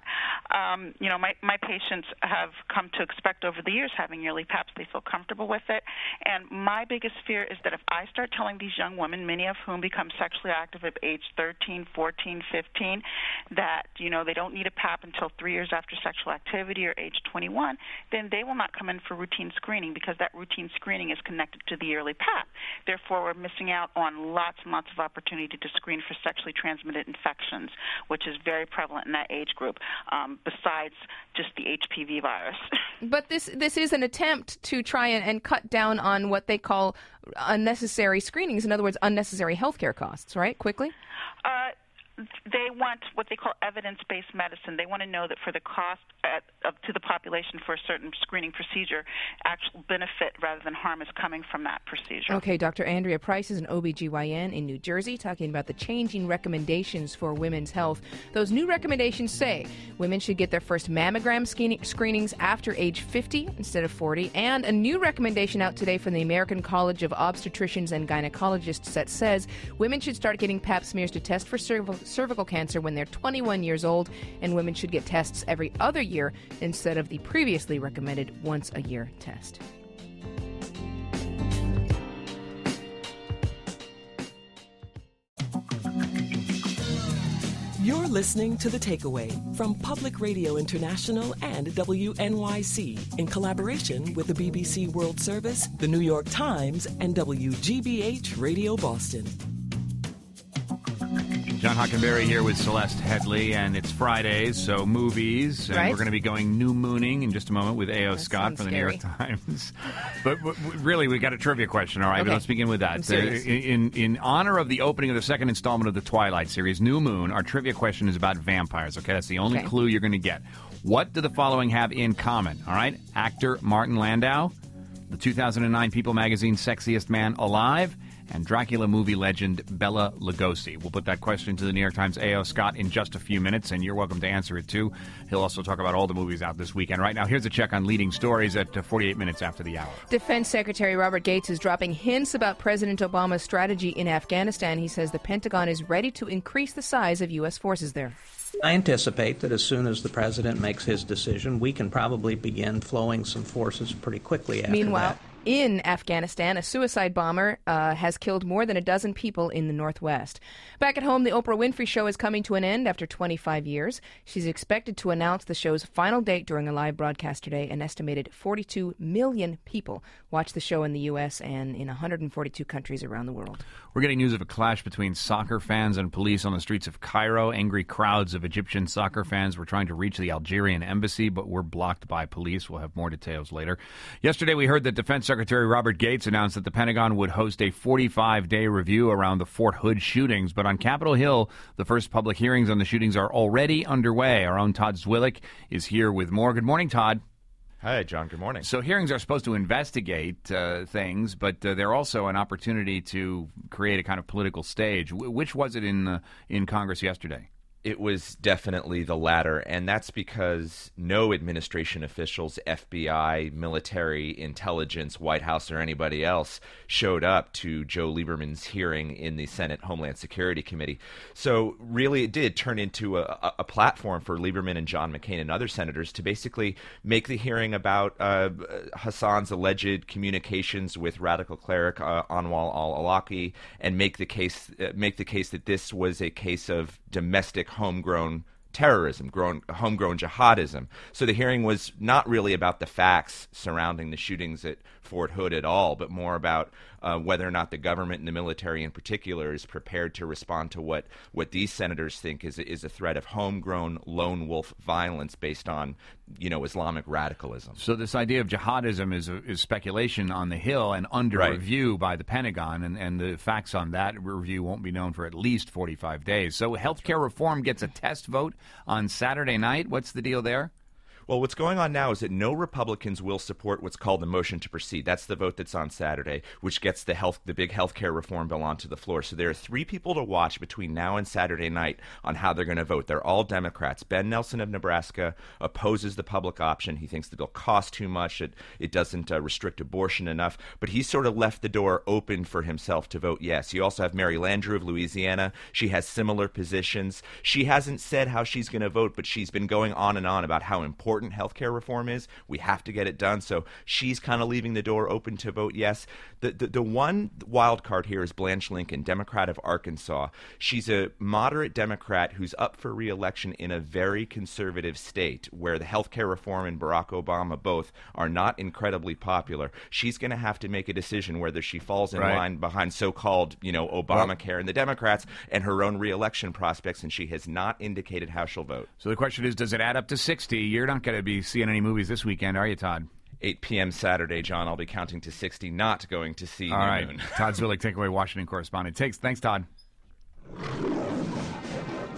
My patients have come to expect over the years having yearly PAPs. They feel comfortable with it. And my biggest fear is that if I start telling these young women, many of whom become sexually active at age 13, 14, 15, that, they don't need a PAP until 3 years after sexual activity or age 21, then they will not come in for routine screening because that routine screening is connected to the yearly PAP. Therefore, we're missing out on lots and lots of opportunity to screen for sexually transmitted infections, which is very prevalent in that age group, besides just the HPV virus. But this is an attempt to try and cut down on what they call unnecessary screenings. In other words, unnecessary healthcare costs, right? Quickly? They want what they call evidence-based medicine. They want to know that for the cost to the population for a certain screening procedure, actual benefit rather than harm is coming from that procedure. Okay, Dr. Andrea Price is an OBGYN in New Jersey talking about the changing recommendations for women's health. Those new recommendations say women should get their first mammogram screenings after age 50 instead of 40, and a new recommendation out today from the American College of Obstetricians and Gynecologists that says women should start getting pap smears to test for cervical cancer when they're 21 years old, and women should get tests every other year instead of the previously recommended once-a-year test. You're listening to The Takeaway from Public Radio International and WNYC in collaboration with the BBC World Service, the New York Times, and WGBH Radio Boston. John Hockenberry here with Celeste Headley, and it's Fridays, so movies, and we're going to be going new mooning in just a moment with A.O. Scott from the New York Times. But really, we got a trivia question, all right? Okay. But let's begin with that. In honor of the opening of the second installment of the Twilight series, New Moon, our trivia question is about vampires, okay? That's the only clue you're going to get. What do the following have in common, all right? Actor Martin Landau, the 2009 People magazine Sexiest Man Alive, and Dracula movie legend Bela Lugosi. We'll put that question to the New York Times' A.O. Scott in just a few minutes, and you're welcome to answer it, too. He'll also talk about all the movies out this weekend. Right now, here's a check on leading stories at 48 minutes after the hour. Defense Secretary Robert Gates is dropping hints about President Obama's strategy in Afghanistan. He says the Pentagon is ready to increase the size of U.S. forces there. I anticipate that as soon as the president makes his decision, we can probably begin flowing some forces pretty quickly after Meanwhile, that. In Afghanistan, a suicide bomber has killed more than a dozen people in the Northwest. Back at home, the Oprah Winfrey Show is coming to an end after 25 years. She's expected to announce the show's final date during a live broadcast today. An estimated 42 million people watch the show in the U.S. and in 142 countries around the world. We're getting news of a clash between soccer fans and police on the streets of Cairo. Angry crowds of Egyptian soccer fans were trying to reach the Algerian embassy, but were blocked by police. We'll have more details later. Yesterday, we heard that Defense Secretary Robert Gates announced that the Pentagon would host a 45-day review around the Fort Hood shootings. But on Capitol Hill, the first public hearings on the shootings are already underway. Our own Todd Zwillich is here with more. Good morning, Todd. Hi, John. Good morning. So hearings are supposed to investigate things, but they're also an opportunity to create a kind of political stage. Which was it in Congress yesterday? It was definitely the latter, and that's because no administration officials, FBI, military, intelligence, White House, or anybody else showed up to Joe Lieberman's hearing in the Senate Homeland Security Committee. So really it did turn into a platform for Lieberman and John McCain and other senators to basically make the hearing about Hassan's alleged communications with radical cleric Anwar al-Awlaki and make the case that this was a case of domestic homegrown terrorism, homegrown jihadism. So the hearing was not really about the facts surrounding the shootings at Fort Hood at all, but more about whether or not the government and the military in particular is prepared to respond to what these senators think is a threat of homegrown lone wolf violence based on, Islamic radicalism. So this idea of jihadism is speculation on the Hill and under review by the Pentagon, and the facts on that review won't be known for at least 45 days. So healthcare reform gets a test vote on Saturday night. What's the deal there? Well, what's going on now is that no Republicans will support what's called the motion to proceed. That's the vote that's on Saturday, which gets the big health care reform bill onto the floor. So there are three people to watch between now and Saturday night on how they're going to vote. They're all Democrats. Ben Nelson of Nebraska opposes the public option. He thinks the bill costs too much. It doesn't restrict abortion enough. But he's sort of left the door open for himself to vote yes. You also have Mary Landrieu of Louisiana. She has similar positions. She hasn't said how she's going to vote, but she's been going on and on about how important healthcare reform is. We have to get it done. So she's kind of leaving the door open to vote yes. The one wild card here is Blanche Lincoln, Democrat of Arkansas. She's a moderate Democrat who's up for re-election in a very conservative state where the healthcare reform and Barack Obama both are not incredibly popular. She's going to have to make a decision whether she falls in line behind so-called, Obamacare and the Democrats and her own re-election prospects, and she has not indicated how she'll vote. So the question is, does it add up to 60? You're not going to be seeing any movies this weekend, are you, Todd? 8 p.m. Saturday, John. I'll be counting to 60, not going to see New Moon. Todd Zwillich, Takeaway Washington correspondent. Thanks, Todd.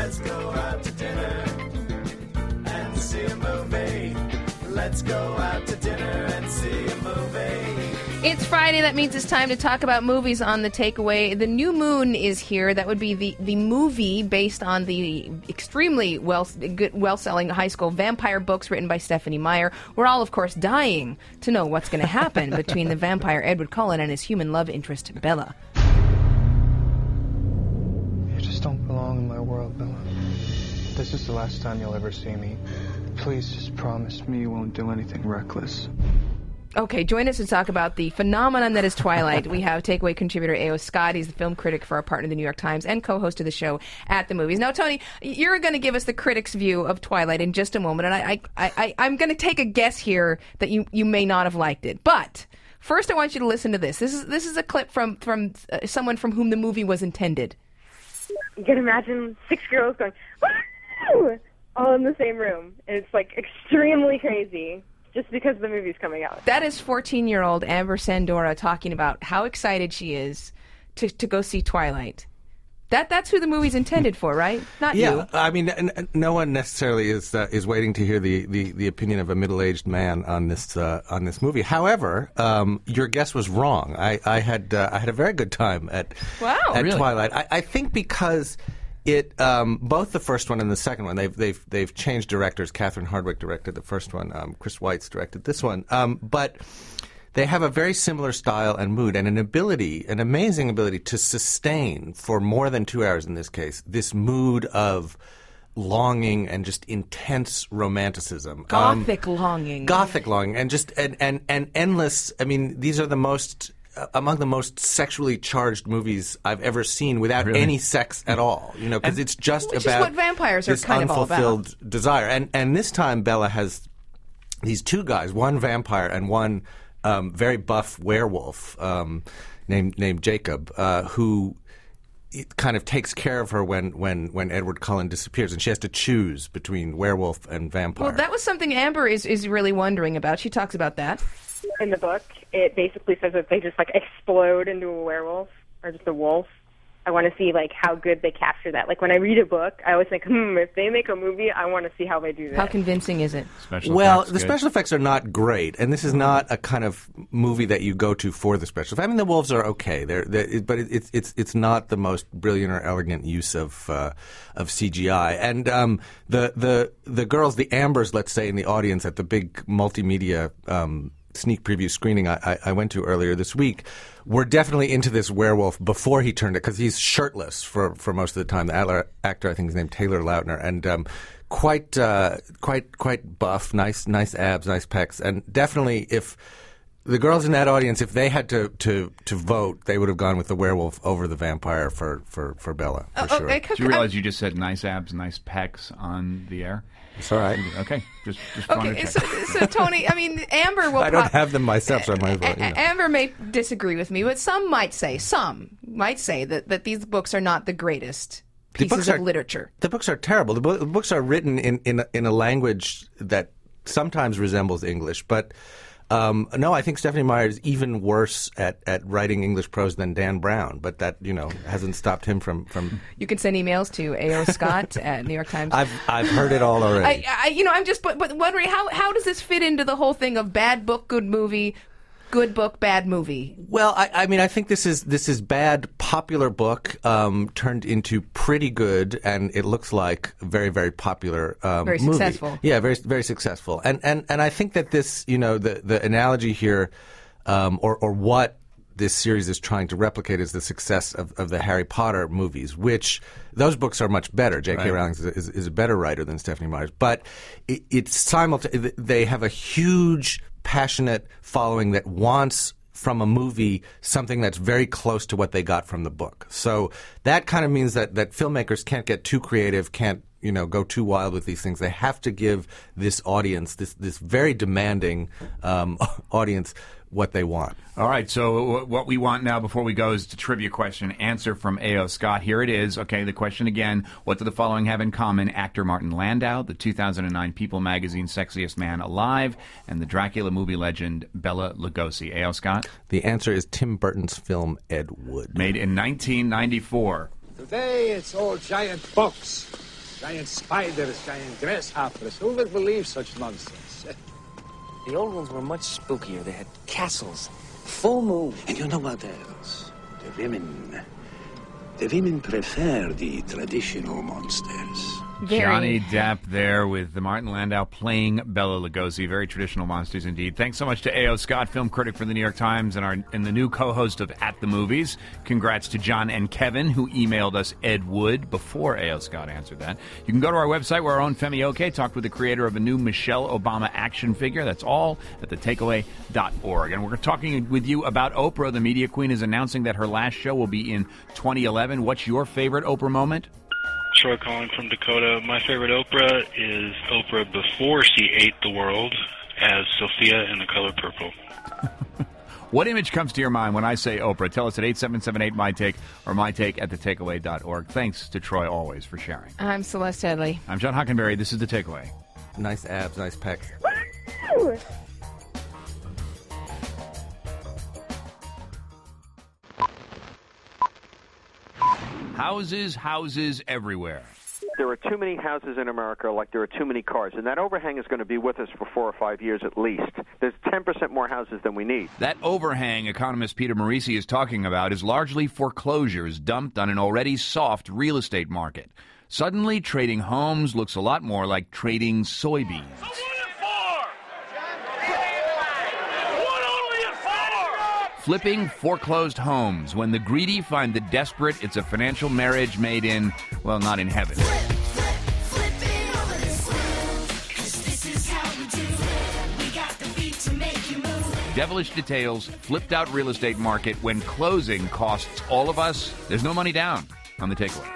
Let's go out to dinner and see a movie. Let's go out to dinner and see a movie. It's Friday. That means it's time to talk about movies on The Takeaway. The New Moon is here. That would be the movie based on the extremely well-selling high school vampire books written by Stephenie Meyer. We're all, of course, dying to know what's going to happen between the vampire Edward Cullen and his human love interest, Bella. You just don't belong in my world, Bella. This is the last time you'll ever see me. Please just promise me you won't do anything reckless. Okay, join us to talk about the phenomenon that is Twilight. We have Takeaway contributor A.O. Scott. He's the film critic for our partner, the New York Times, and co-host of the show At the Movies. Now, Tony, you're going to give us the critic's view of Twilight in just a moment, and I'm going to take a guess here that you may not have liked it. But first, I want you to listen to this. This is a clip from someone from whom the movie was intended. You can imagine 6 girls going, woo! All in the same room. And it's, like, extremely crazy. Just because the movie's coming out. That is 14-year-old Amber Sandora talking about how excited she is to go see Twilight. That's who the movie's intended for, right? Not you. Yeah, I mean, no one necessarily is waiting to hear the opinion of a middle-aged man on this movie. However, your guess was wrong. I had a very good time at really? Twilight. I think because it both the first one and the second one they've changed directors. Catherine Hardwicke directed the first one. Chris Weitz directed this one. But they have a very similar style and mood and an amazing ability to sustain for more than 2 hours in this case this mood of longing and just intense romanticism. Gothic longing, and just and endless. I mean, these are among the most sexually charged movies I've ever seen without any sex at all. You know, because it's just which about is what vampires are this kind of all about. Unfulfilled desire. And this time Bella has these two guys, one vampire and one very buff werewolf named Jacob, who kind of takes care of her when Edward Cullen disappears, and she has to choose between werewolf and vampire. Well, that was something Amber is really wondering about. She talks about that. In the book, it basically says that they just, like, explode into a werewolf or just a wolf. I want to see, like, how good they capture that. Like, when I read a book, I always think, if they make a movie, I want to see how they do that. How convincing is it? The special effects are not great, and this is not a kind of movie that you go to for the special effects. I mean, the wolves are okay, but it's not the most brilliant or elegant use of CGI. And the girls, the Ambers, let's say, in the audience at the big multimedia sneak preview screening I went to earlier this week were definitely into this werewolf before he turned it, because he's shirtless for most of the time. The actor, I think, is named Taylor Lautner, and quite buff, nice abs, nice pecs, and definitely if the girls in that audience, if they had to vote, they would have gone with the werewolf over the vampire for Bella, for sure. Okay, do you realize you just said nice abs, nice pecs on the air? It's all right. Okay, just okay. So Tony, I mean, Amber will. I don't have them myself, so I might as well. Amber may disagree with me, but some might say that these books are not the greatest pieces of literature. The books are terrible. The books are written in a language that sometimes resembles English, but. No, I think Stephenie Meyer is even worse at writing English prose than Dan Brown, but that, hasn't stopped him from... You can send emails to A.O. Scott at New York Times. I've heard it all already. I'm just but wondering, how does this fit into the whole thing of bad book, good movie, good book, bad movie? Well, I mean, I think this is bad popular book turned into pretty good, and it looks like very, very popular very movie. Successful. Yeah, very, very successful. And I think that this, the analogy here, or what this series is trying to replicate is the success of the Harry Potter movies, which those books are much better. J.K. Rowling is a better writer than Stephenie Meyer, but it's simultaneous. They have a huge, passionate following that wants from a movie something that's very close to what they got from the book. So that kind of means that filmmakers can't get too creative, can't go too wild with these things. They have to give this audience, this very demanding audience, what they want. All right, so what we want now before we go is the trivia question answer from A.O. Scott. Here it is. Okay, the question again, what do the following have in common? Actor Martin Landau, the 2009 People magazine Sexiest Man Alive, and the Dracula movie legend Bela Lugosi. A.O. Scott? The answer is Tim Burton's film Ed Wood. Made in 1994. Today it's all giant books. giant spiders, giant grasshoppers. Who would believe such nonsense? The old ones were much spookier. They had castles, full moon. And you know what else? The women prefer the traditional monsters. Johnny Depp there with the Martin Landau playing Bela Lugosi. Very traditional monsters indeed. Thanks so much to A.O. Scott, film critic for the New York Times and the new co-host of At the Movies. Congrats to John and Kevin, who emailed us Ed Wood before A.O. Scott answered that. You can go to our website where our own Femi Oke talked with the creator of a new Michelle Obama action figure. That's all at thetakeaway.org. And we're talking with you about Oprah. The media queen is announcing that her last show will be in 2011. What's your favorite Oprah moment? Troy calling from Dakota. My favorite Oprah is Oprah before she ate the world as Sophia in The Color Purple. What image comes to your mind when I say Oprah? Tell us at 877-8-MY-TAKE or mytake at thetakeaway.org. Thanks to Troy always for sharing. I'm Celeste Headley. I'm John Hockenberry. This is The Takeaway. Nice abs, nice pecs. Houses everywhere. There are too many houses in America like there are too many cars, and that overhang is going to be with us for 4 or 5 years at least. There's 10% more houses than we need. That overhang economist Peter Morisi is talking about is largely foreclosures dumped on an already soft real estate market. Suddenly, trading homes looks a lot more like trading soybeans. Flipping foreclosed homes. When the greedy find the desperate, it's a financial marriage made in, well, not in heaven. Devilish details, flipped out real estate market when closing costs all of us. There's no money down on The Takeaway.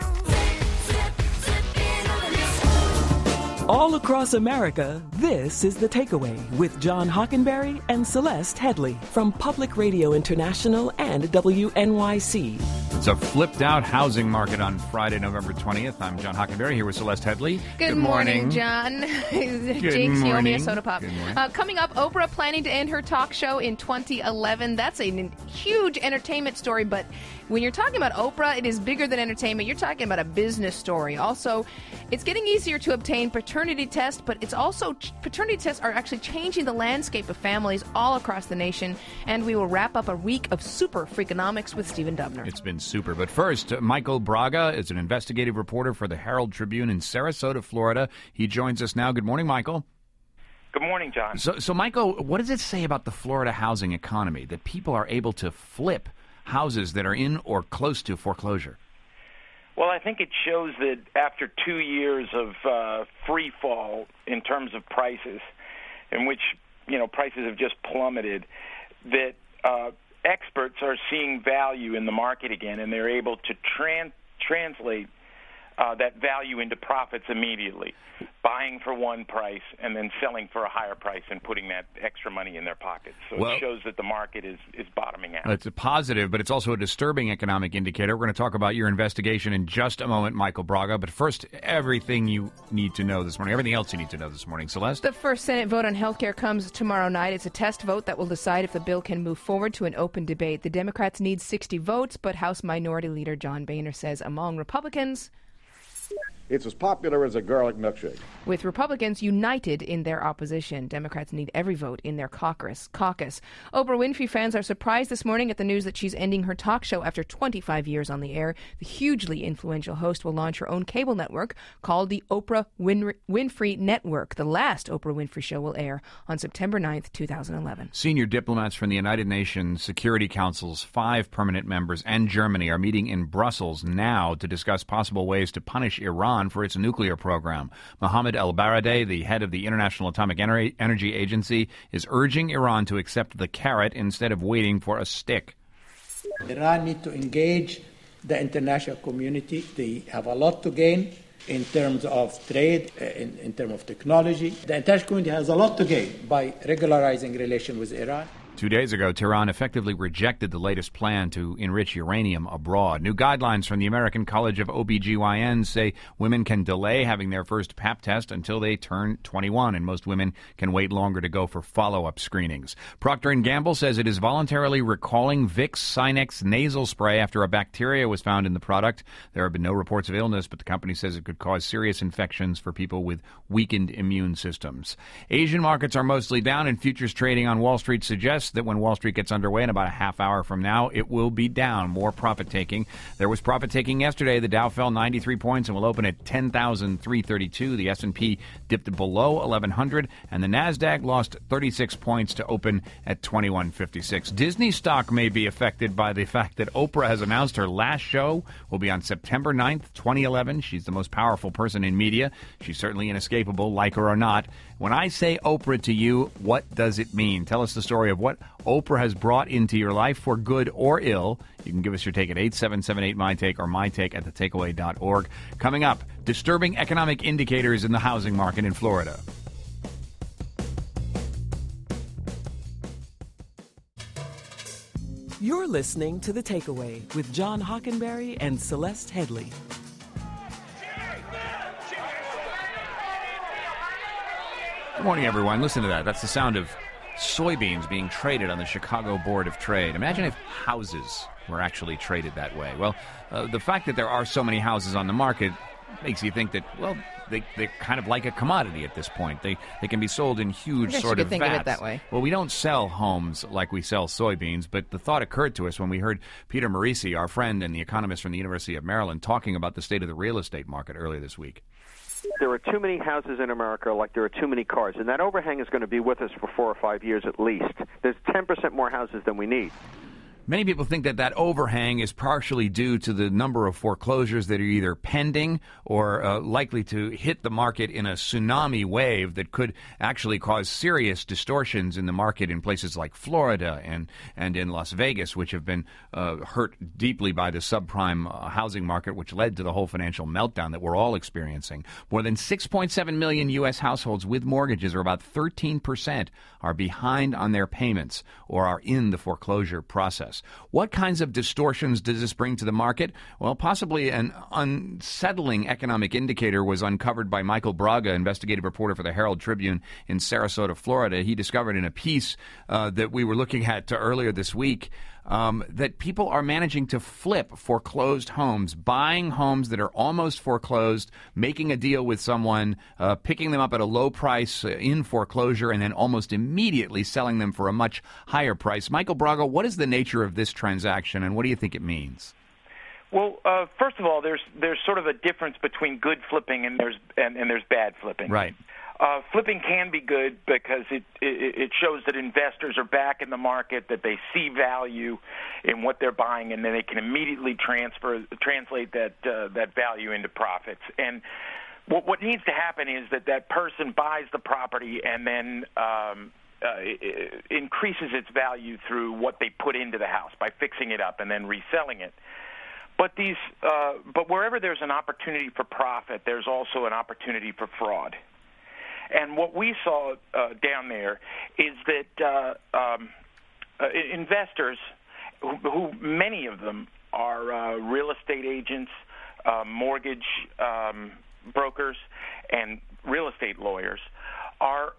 All across America, this is The Takeaway with John Hockenberry and Celeste Headley from Public Radio International and WNYC. It's a flipped-out housing market on Friday, November 20th. I'm John Hockenberry here with Celeste Headley. Good morning, John. Jinx, morning. Soda Pop. Coming up, Oprah planning to end her talk show in 2011. That's a huge entertainment story, but when you're talking about Oprah, it is bigger than entertainment. You're talking about a business story. Also, it's getting easier to obtain paternity tests, but it's also paternity tests are actually changing the landscape of families all across the nation. And we will wrap up a week of super freakonomics with Stephen Dubner. It's been super. But first, Michael Braga is an investigative reporter for the Herald Tribune in Sarasota, Florida. He joins us now. Good morning, Michael. Good morning, John. So, Michael, what does it say about the Florida housing economy that people are able to flip houses that are in or close to foreclosure? Well, I think it shows that after 2 years of free fall in terms of prices, in which prices have just plummeted, that experts are seeing value in the market again, and they're able to translate that value into profits immediately, buying for one price and then selling for a higher price and putting that extra money in their pockets. So it shows that the market is bottoming out. It's a positive, but it's also a disturbing economic indicator. We're going to talk about your investigation in just a moment, Michael Braga. But first, everything you need to know this morning, everything else you need to know this morning. Celeste? The first Senate vote on health care comes tomorrow night. It's a test vote that will decide if the bill can move forward to an open debate. The Democrats need 60 votes, but House Minority Leader John Boehner says among Republicans, it's as popular as a garlic milkshake. With Republicans united in their opposition, Democrats need every vote in their caucus. Oprah Winfrey fans are surprised this morning at the news that she's ending her talk show after 25 years on the air. The hugely influential host will launch her own cable network called the Oprah Winfrey Network. The last Oprah Winfrey show will air on September 9th, 2011. Senior diplomats from the United Nations Security Council's 5 permanent members and Germany are meeting in Brussels now to discuss possible ways to punish Iran for its nuclear program. Mohammed El-Baradei, the head of the International Atomic Energy Agency, is urging Iran to accept the carrot instead of waiting for a stick. Iran needs to engage the international community. They have a lot to gain in terms of trade, in terms of technology. The international community has a lot to gain by regularizing relations with Iran. 2 days ago, Tehran effectively rejected the latest plan to enrich uranium abroad. New guidelines from the American College of OBGYN say women can delay having their first Pap test until they turn 21, and most women can wait longer to go for follow-up screenings. Procter & Gamble says it is voluntarily recalling Vicks Sinex nasal spray after a bacteria was found in the product. There have been no reports of illness, but the company says it could cause serious infections for people with weakened immune systems. Asian markets are mostly down, and futures trading on Wall Street suggests that when Wall Street gets underway in about a half hour from now, it will be down. More profit-taking. There was profit-taking yesterday. The Dow fell 93 points and will open at 10,332. The S&P dipped below 1,100, and the Nasdaq lost 36 points to open at 2156. Disney stock may be affected by the fact that Oprah has announced her last show will be on September 9th, 2011. She's the most powerful person in media. She's certainly inescapable, like her or not. When I say Oprah to you, what does it mean? Tell us the story of what Oprah has brought into your life for good or ill. You can give us your take at 877-8-MY-TAKE or mytake@thetakeaway.org. Coming up, disturbing economic indicators in the housing market in Florida. You're listening to The Takeaway with John Hockenberry and Celeste Headley. Good morning, everyone. Listen to that. That's the sound of soybeans being traded on the Chicago Board of Trade. Imagine if houses were actually traded that way. Well, the fact that there are so many houses on the market makes you think that, well, they're kind of like a commodity at this point. They can be sold in huge sort of think vats. of it that way. Well, we don't sell homes like we sell soybeans, but the thought occurred to us when we heard Peter Marisi, our friend and the economist from the University of Maryland, talking about the state of the real estate market earlier this week. There are too many houses in America like there are too many cars, and that overhang is going to be with us for 4 or 5 years at least. There's 10% more houses than we need. Many people think that overhang is partially due to the number of foreclosures that are either pending or likely to hit the market in a tsunami wave that could actually cause serious distortions in the market in places like Florida and in Las Vegas, which have been hurt deeply by the subprime housing market, which led to the whole financial meltdown that we're all experiencing. More than 6.7 million U.S. households with mortgages, or about 13%, are behind on their payments or are in the foreclosure process. What kinds of distortions does this bring to the market? Well, possibly an unsettling economic indicator was uncovered by Michael Braga, investigative reporter for the Herald Tribune in Sarasota, Florida. He discovered in a piece that we were looking at earlier this week that people are managing to flip foreclosed homes, buying homes that are almost foreclosed, making a deal with someone, picking them up at a low price in foreclosure, and then almost immediately selling them for a much higher price. Michael Braga, what is the nature of this transaction, and what do you think it means? Well, first of all, there's sort of a difference between good flipping and there's bad flipping. Right. Flipping can be good because it shows that investors are back in the market, that they see value in what they're buying, and then they can immediately translate that value into profits. And what needs to happen is that person buys the property and then increases its value through what they put into the house by fixing it up and then reselling it. But wherever there's an opportunity for profit, there's also an opportunity for fraud. And what we saw down there is that investors, who many of them are real estate agents, mortgage brokers, and real estate lawyers, are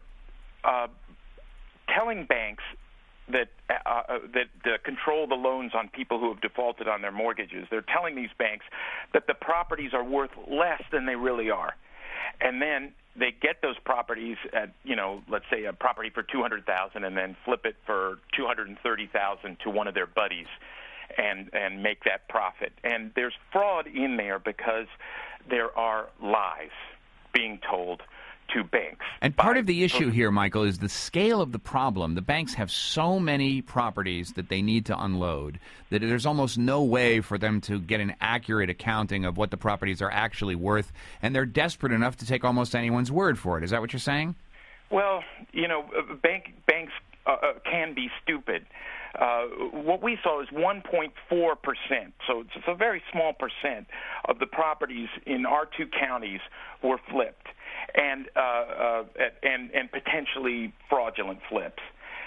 telling banks that control the loans on people who have defaulted on their mortgages. They're telling these banks that the properties are worth less than they really are. And then they get those properties at, let's say a property for $200,000 and then flip it for $230,000 to one of their buddies and make that profit. And there's fraud in there because there are lies being told to banks. And part of the issue here, Michael, is the scale of the problem. The banks have so many properties that they need to unload that there's almost no way for them to get an accurate accounting of what the properties are actually worth, and they're desperate enough to take almost anyone's word for it. Is that what you're saying? Well, banks can be stupid. What we saw is 1.4%, so it's a very small percent of the properties in our two counties were flipped, and potentially fraudulent flips.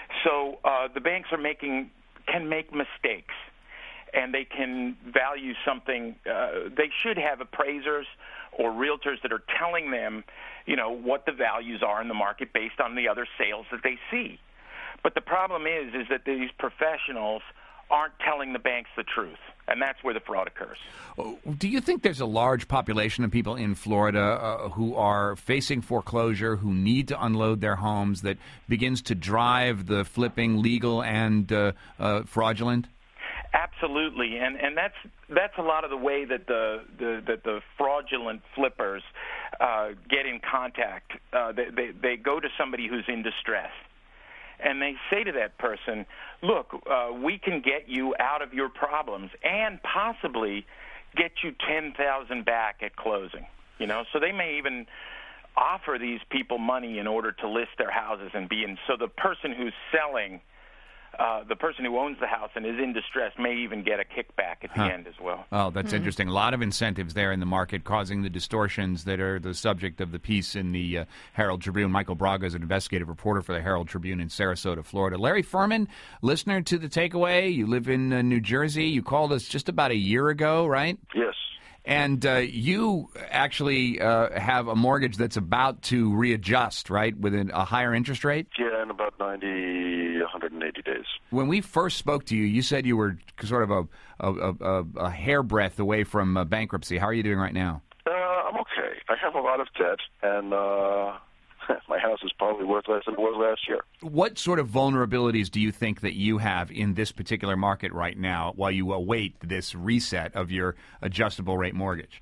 So the banks can make mistakes, and they can value something. They should have appraisers or realtors that are telling them, what the values are in the market based on the other sales that they see. But the problem is that these professionals aren't telling the banks the truth, and that's where the fraud occurs. Do you think there's a large population of people in Florida who are facing foreclosure, who need to unload their homes, that begins to drive the flipping legal and fraudulent? Absolutely, and that's a lot of the way that the fraudulent flippers get in contact. They go to somebody who's in distress, and they say to that person, look, we can get you out of your problems and possibly get you $10,000 back at closing. So they may even offer these people money in order to list their houses and be in. So the person who's selling, the person who owns the house and is in distress may even get a kickback at the end as well. Oh, that's interesting. A lot of incentives there in the market causing the distortions that are the subject of the piece in the Herald Tribune. Michael Braga is an investigative reporter for the Herald Tribune in Sarasota, Florida. Larry Furman, listener to The Takeaway. You live in New Jersey. You called us just about a year ago, right? Yes. And you actually have a mortgage that's about to readjust, right, with a higher interest rate? Yeah, in about 180 days. When we first spoke to you, you said you were sort of a hairbreadth away from bankruptcy. How are you doing right now? I'm okay. I have a lot of debt, and my house is probably worth less than it was last year. What sort of vulnerabilities do you think that you have in this particular market right now while you await this reset of your adjustable rate mortgage?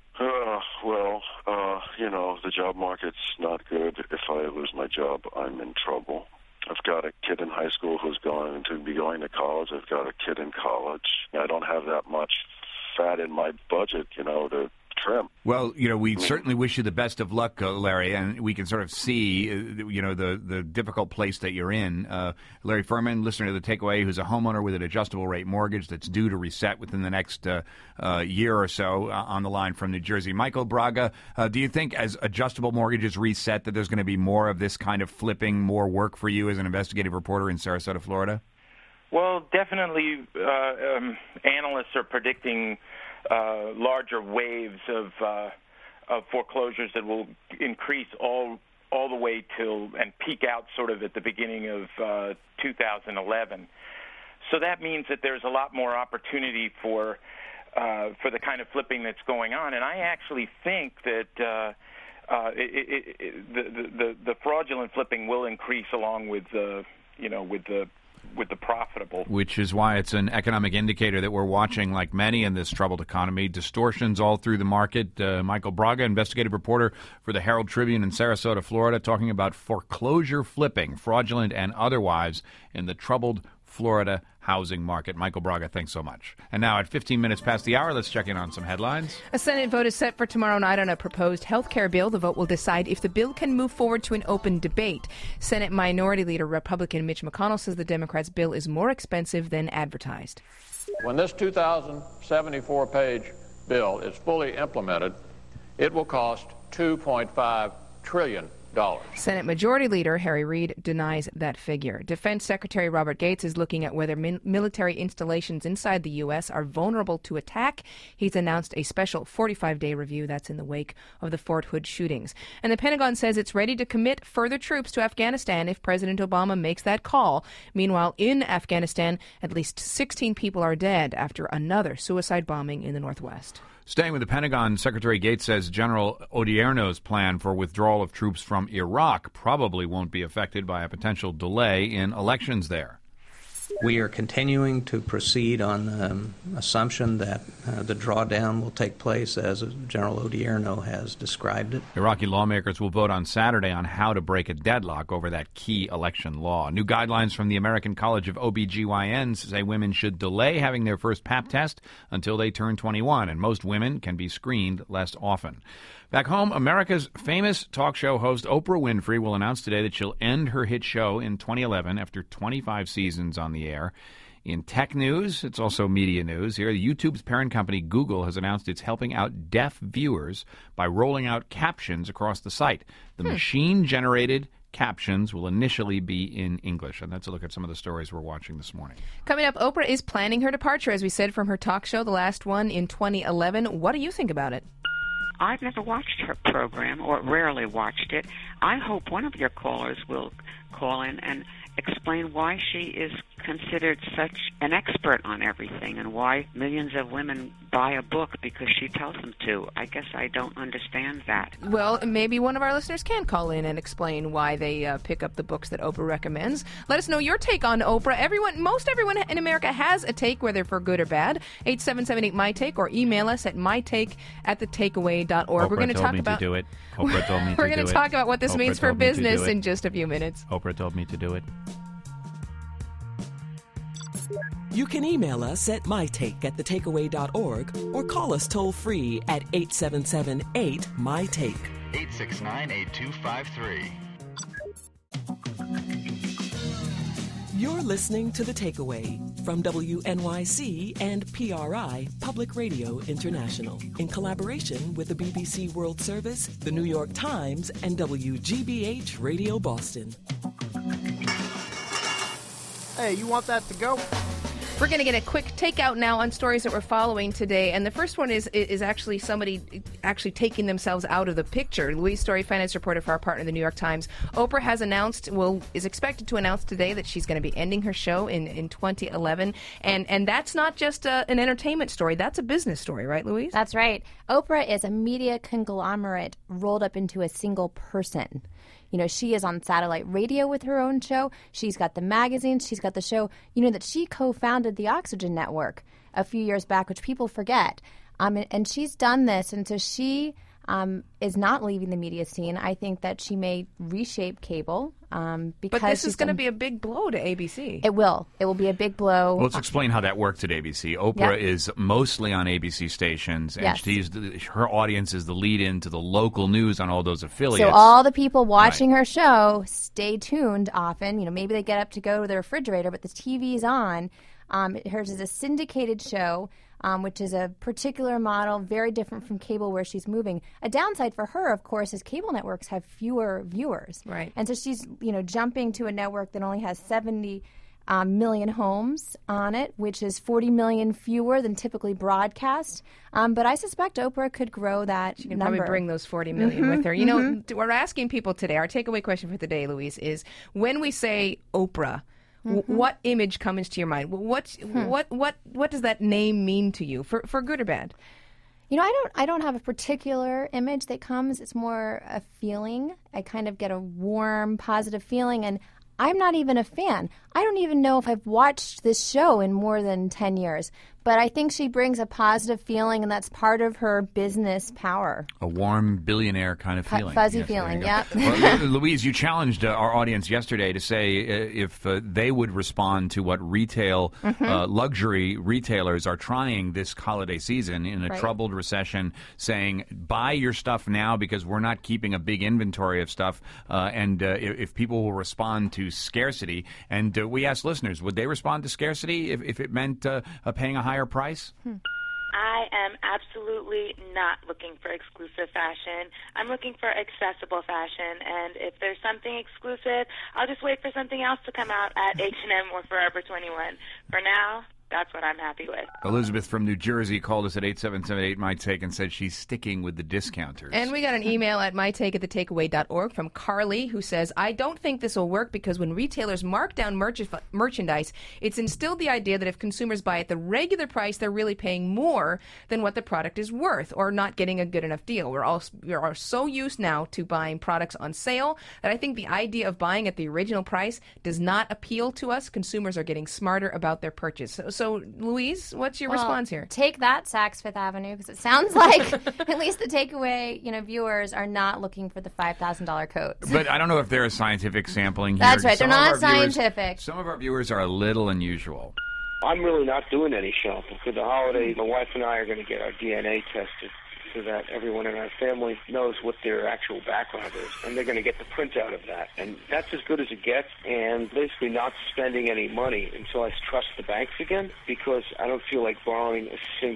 The job market's not good. If I lose my job, I'm in trouble. I've got a kid in high school who's going to be going to college. I've got a kid in college. I don't have that much fat in my budget, to trim. Well, we certainly wish you the best of luck, Larry, and we can sort of see, the difficult place that you're in. Larry Furman, listener to The Takeaway, who's a homeowner with an adjustable rate mortgage that's due to reset within the next year or so, on the line from New Jersey. Michael Braga, do you think as adjustable mortgages reset that there's going to be more of this kind of flipping, more work for you as an investigative reporter in Sarasota, Florida? Well, definitely analysts are predicting larger waves of foreclosures that will increase all the way till and peak out sort of at the beginning of 2011. So that means that there's a lot more opportunity for the kind of flipping that's going on, and I actually think that the fraudulent flipping will increase along with the profitable. Which is why it's an economic indicator that we're watching, like many in this troubled economy. Distortions all through the market. Michael Braga, investigative reporter for the Herald Tribune in Sarasota, Florida, talking about foreclosure flipping, fraudulent and otherwise, in the troubled Florida housing market. Michael Braga, thanks so much. And now at 15 minutes past the hour, let's check in on some headlines. A Senate vote is set for tomorrow night on a proposed health care bill. The vote will decide if the bill can move forward to an open debate. Senate Minority Leader Republican Mitch McConnell says the Democrats' bill is more expensive than advertised. When this 2,074-page bill is fully implemented, it will cost $2.5 trillion. Senate Majority Leader Harry Reid denies that figure. Defense Secretary Robert Gates is looking at whether military installations inside the U.S. are vulnerable to attack. He's announced a special 45-day review that's in the wake of the Fort Hood shootings. And the Pentagon says it's ready to commit further troops to Afghanistan if President Obama makes that call. Meanwhile, in Afghanistan, at least 16 people are dead after another suicide bombing in the Northwest. Staying with the Pentagon, Secretary Gates says General Odierno's plan for withdrawal of troops from Iraq probably won't be affected by a potential delay in elections there. We are continuing to proceed on the assumption that the drawdown will take place as General Odierno has described it. Iraqi lawmakers will vote on Saturday on how to break a deadlock over that key election law. New guidelines from the American College of OBGYNs say women should delay having their first Pap test until they turn 21, and most women can be screened less often. Back home, America's famous talk show host Oprah Winfrey will announce today that she'll end her hit show in 2011 after 25 seasons on the air. In tech news, it's also media news here. YouTube's parent company, Google, has announced it's helping out deaf viewers by rolling out captions across the site. The machine-generated Captions will initially be in English. And that's a look at some of the stories we're watching this morning. Coming up, Oprah is planning her departure, as we said, from her talk show, the last one in 2011. What do you think about it? I've never watched her program, or rarely watched it. I hope one of your callers will call in and explain why she is considered such an expert on everything and why millions of women buy a book because she tells them to. I guess I don't understand that. Well, maybe one of our listeners can call in and explain why they pick up the books that Oprah recommends. Let us know your take on Oprah. Most everyone in America has a take, whether for good or bad. 877-8MY-TAKE, or email us at mytake@thetakeaway.org. Oprah We're going to told talk me about to do it. Oprah told me to do it. We're going to talk about what this Oprah means for told me to do business it. in just a few minutes. Oprah told me to do it. You can email us at mytake@thetakeaway.org or call us toll-free at 877-8-MY-TAKE. 869-8253. You're listening to The Takeaway from WNYC and PRI Public Radio International in collaboration with the BBC World Service, the New York Times, and WGBH Radio Boston. Hey, you want that to go? We're going to get a quick takeout now on stories that we're following today, and the first one is actually somebody actually taking themselves out of the picture. Louise Story, finance reporter for our partner, the New York Times. Oprah has is expected to announce today that she's going to be ending her show in 2011, and that's not just an entertainment story. That's a business story, right, Louise? That's right. Oprah is a media conglomerate rolled up into a single person. You know, she is on satellite radio with her own show. She's got the magazines. She's got the show, that she co-founded the Oxygen Network a few years back, which people forget. And she's done this. And so she is not leaving the media scene. I think that she may reshape cable. Because but this is going to be a big blow to ABC. It will. It will be a big blow. Well, let's explain how that works at ABC. Oprah is mostly on ABC stations, and her audience is the lead-in to the local news on all those affiliates. So all the people watching her show stay tuned often. Maybe they get up to go to the refrigerator, but the TV's on. Hers is a syndicated show, which is a particular model, very different from cable where she's moving. A downside for her, of course, is cable networks have fewer viewers. Right. And so she's, jumping to a network that only has 70 million homes on it, which is 40 million fewer than typically broadcast. But I suspect Oprah could grow that She can number. probably bring those 40 million with her. We're asking people today, our takeaway question for the day, Louise, is when we say Oprah, what image comes to your mind? What does that name mean to you, for good or bad? I don't have a particular image that comes. It's more a feeling. I kind of get a warm, positive feeling, and I'm not even a fan. I don't even know if I've watched this show in more than 10 years. But I think she brings a positive feeling, and that's part of her business power. A warm billionaire kind of feeling. Fuzzy feeling, yeah. Well, Louise, you challenged our audience yesterday to say if they would respond to what retail, luxury retailers are trying this holiday season in a troubled recession, saying, buy your stuff now because we're not keeping a big inventory of stuff, and if people will respond to scarcity. And we asked listeners, would they respond to scarcity if it meant paying a higher price? I am absolutely not looking for exclusive fashion. I'm looking for accessible fashion, and if there's something exclusive, I'll just wait for something else to come out at H&M or Forever 21. For now, that's what I'm happy with. Elizabeth from New Jersey called us at 877-8MY-TAKE and said she's sticking with the discounters. And we got an email at mytake@thetakeaway.org from Carly, who says, I don't think this will work because when retailers mark down merchandise, it's instilled the idea that if consumers buy at the regular price, they're really paying more than what the product is worth or not getting a good enough deal. We are so used now to buying products on sale that I think the idea of buying at the original price does not appeal to us. Consumers are getting smarter about their purchase. So, Louise, what's your response here? Take that, Saks Fifth Avenue, because it sounds like at least the takeaway, viewers are not looking for the $5,000 coats. But I don't know if there is scientific sampling here. That's right. They're not scientific. Some of our viewers are a little unusual. I'm really not doing any shopping. For the holiday, my wife and I are going to get our DNA tested so that everyone in our family knows what their actual background is, and they're going to get the printout of that. And that's as good as it gets, and basically not spending any money until I trust the banks again, because I don't feel like borrowing a single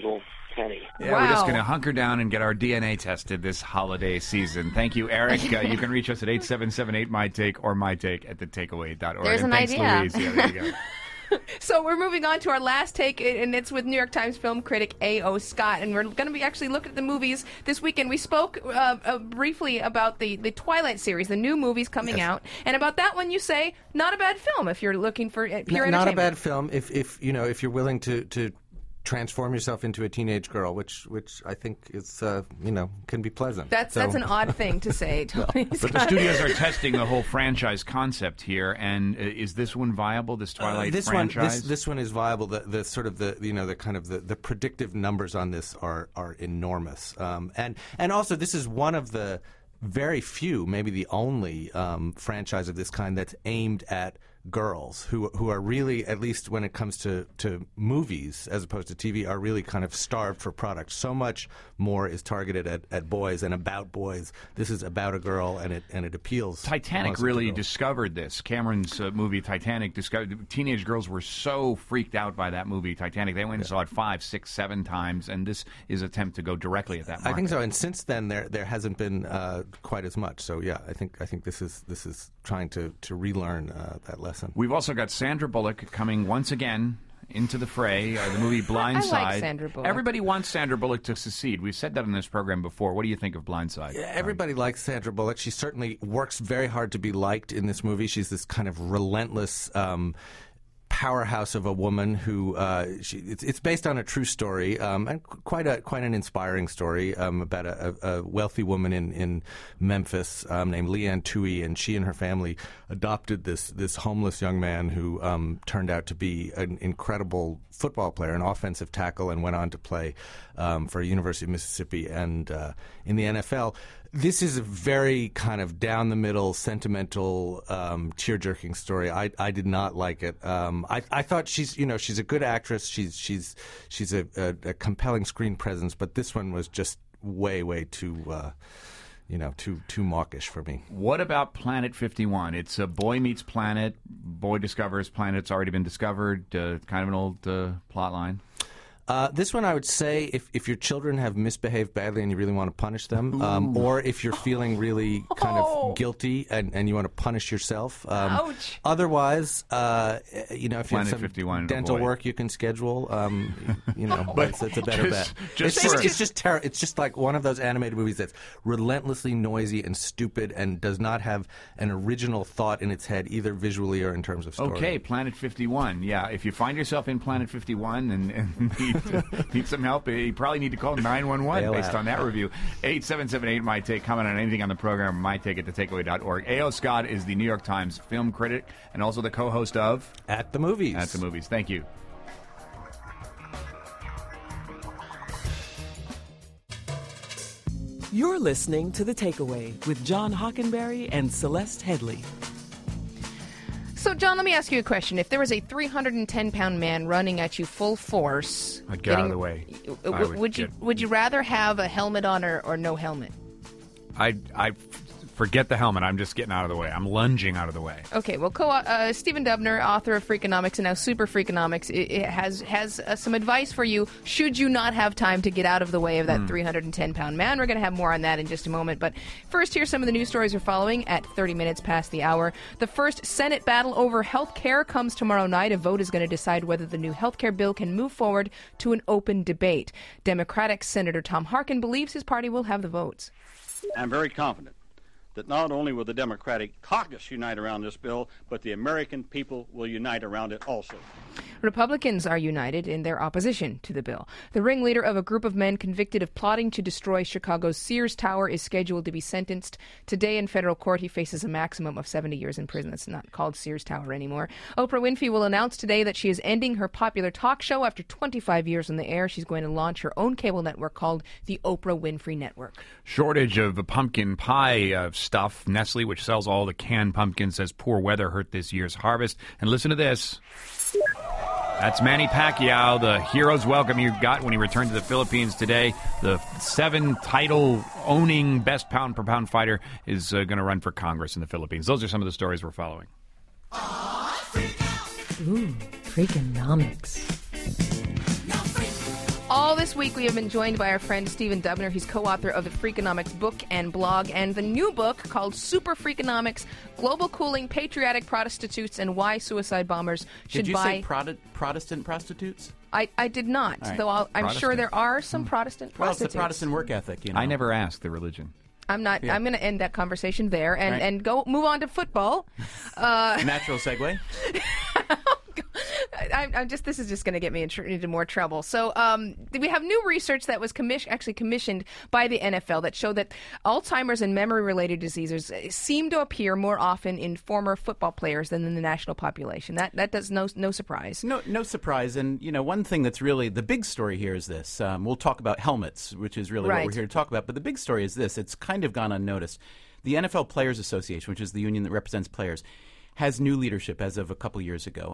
penny. Yeah, we're just going to hunker down and get our DNA tested this holiday season. Thank you, Eric. You can reach us at 877-8MyTake or mytake@thetakeaway.org. There's and an thanks, idea. Louise. Yeah, there you go. So we're moving on to our last take, and it's with New York Times film critic A.O. Scott, and we're going to be actually looking at the movies this weekend. We spoke briefly about the Twilight series, the new movies coming out, and about that one you say, not a bad film if you're looking for pure entertainment. Not a bad film if you're willing to transform yourself into a teenage girl, which I think is can be pleasant. That's an odd thing to say, Tony. But the studios are testing the whole franchise concept here, and is this one viable? This Twilight franchise? This one is viable. The sort of the predictive numbers on this are enormous, and also this is one of the very few, maybe the only franchise of this kind that's aimed at girls who are really, at least when it comes to movies as opposed to TV, are really kind of starved for product. So much more is targeted at boys and about boys. This is about a girl, and it appeals. Titanic really discovered this. Cameron's movie Titanic discovered teenage girls were so freaked out by that movie Titanic. They went and saw it 5, 6, 7 times, and this is an attempt to go directly at that market. I think so, and since then there hasn't been quite as much. So yeah, I think this is trying to relearn that lesson. We've also got Sandra Bullock coming once again into the fray. The movie Blindside. I like Sandra Bullock. Everybody wants Sandra Bullock to succeed. We've said that on this program before. What do you think of Blindside? Yeah, everybody likes Sandra Bullock. She certainly works very hard to be liked in this movie. She's this kind of relentless powerhouse of a woman who it's based on a true story and quite an inspiring story about a wealthy woman in Memphis named Leanne Toohey, and she and her family adopted this homeless young man who turned out to be an incredible football player, an offensive tackle, and went on to play for University of Mississippi and in the NFL. This is a very kind of down-the-middle, sentimental, tear-jerking story. I did not like it. I thought she's a good actress. She's a compelling screen presence, but this one was just way too too mawkish for me. What about Planet 51? It's a boy meets planet. Boy discovers planet's already been discovered. Kind of an old plot line. This one, I would say, if your children have misbehaved badly and you really want to punish them, or if you're feeling really kind of guilty and you want to punish yourself. Ouch. Otherwise, if you have some 51, dental work you can schedule, but it's a better bet. It's just like one of those animated movies that's relentlessly noisy and stupid and does not have an original thought in its head, either visually or in terms of story. Okay, Planet 51. Yeah, if you find yourself in Planet 51 and need some help, you probably need to call 911 based on that review. 877-8MyTake. Comment on anything on the program, mytake@thetakeaway.org. A.O. Scott is the New York Times film critic and also the co-host of At the Movies. At the Movies. Thank you. You're listening to The Takeaway with John Hockenberry and Celeste Headley. So, John, let me ask you a question. If there was a 310-pound man running at you full force, I'd get out of the way. Would you rather have a helmet on or no helmet? I forget the helmet. I'm just getting out of the way. I'm lunging out of the way. Okay. Well, Stephen Dubner, author of Freakonomics and now Super Freakonomics, it has some advice for you. Should you not have time to get out of the way of that 310-pound man? We're going to have more on that in just a moment. But first, here's some of the news stories we're following at 30 minutes past the hour. The first Senate battle over health care comes tomorrow night. A vote is going to decide whether the new health care bill can move forward to an open debate. Democratic Senator Tom Harkin believes his party will have the votes. I'm very confident that not only will the Democratic caucus unite around this bill, but the American people will unite around it also. Republicans are united in their opposition to the bill. The ringleader of a group of men convicted of plotting to destroy Chicago's Sears Tower is scheduled to be sentenced today in federal court. He faces a maximum of 70 years in prison. It's not called Sears Tower anymore. Oprah Winfrey will announce today that she is ending her popular talk show after 25 years on the air. She's going to launch her own cable network called the Oprah Winfrey Network. Shortage of pumpkin pie stuff. Nestle, which sells all the canned pumpkins, says poor weather hurt this year's harvest. And listen to this. That's Manny Pacquiao, the hero's welcome he got when he returned to the Philippines today. The 7 title-owning best pound-per-pound fighter is going to run for Congress in the Philippines. Those are some of the stories we're following. Ooh, Freakonomics. All this week we have been joined by our friend Stephen Dubner. He's co-author of the Freakonomics book and blog, and the new book called Super Freakonomics: Global Cooling, Patriotic Prostitutes, and Why Suicide Bombers Should Buy... Did you say Protestant prostitutes? I did not, right. though I'm sure there are some Protestant Well, prostitutes. it's the Protestant work ethic, you know. I never asked the religion. I'm not. Yeah. I'm going to end that conversation there and, Right. and move on to football. Natural segue. This is just going to get me into more trouble. So we have new research that was commissioned by the NFL that showed that Alzheimer's and memory-related diseases seem to appear more often in former football players than in the national population. That does no surprise. No surprise. And, you know, one thing that's really the big story here is this. We'll talk about helmets, which is really what we're here to talk about. But the big story is this. It's kind of gone unnoticed. The NFL Players Association, which is the union that represents players, has new leadership as of a couple years ago.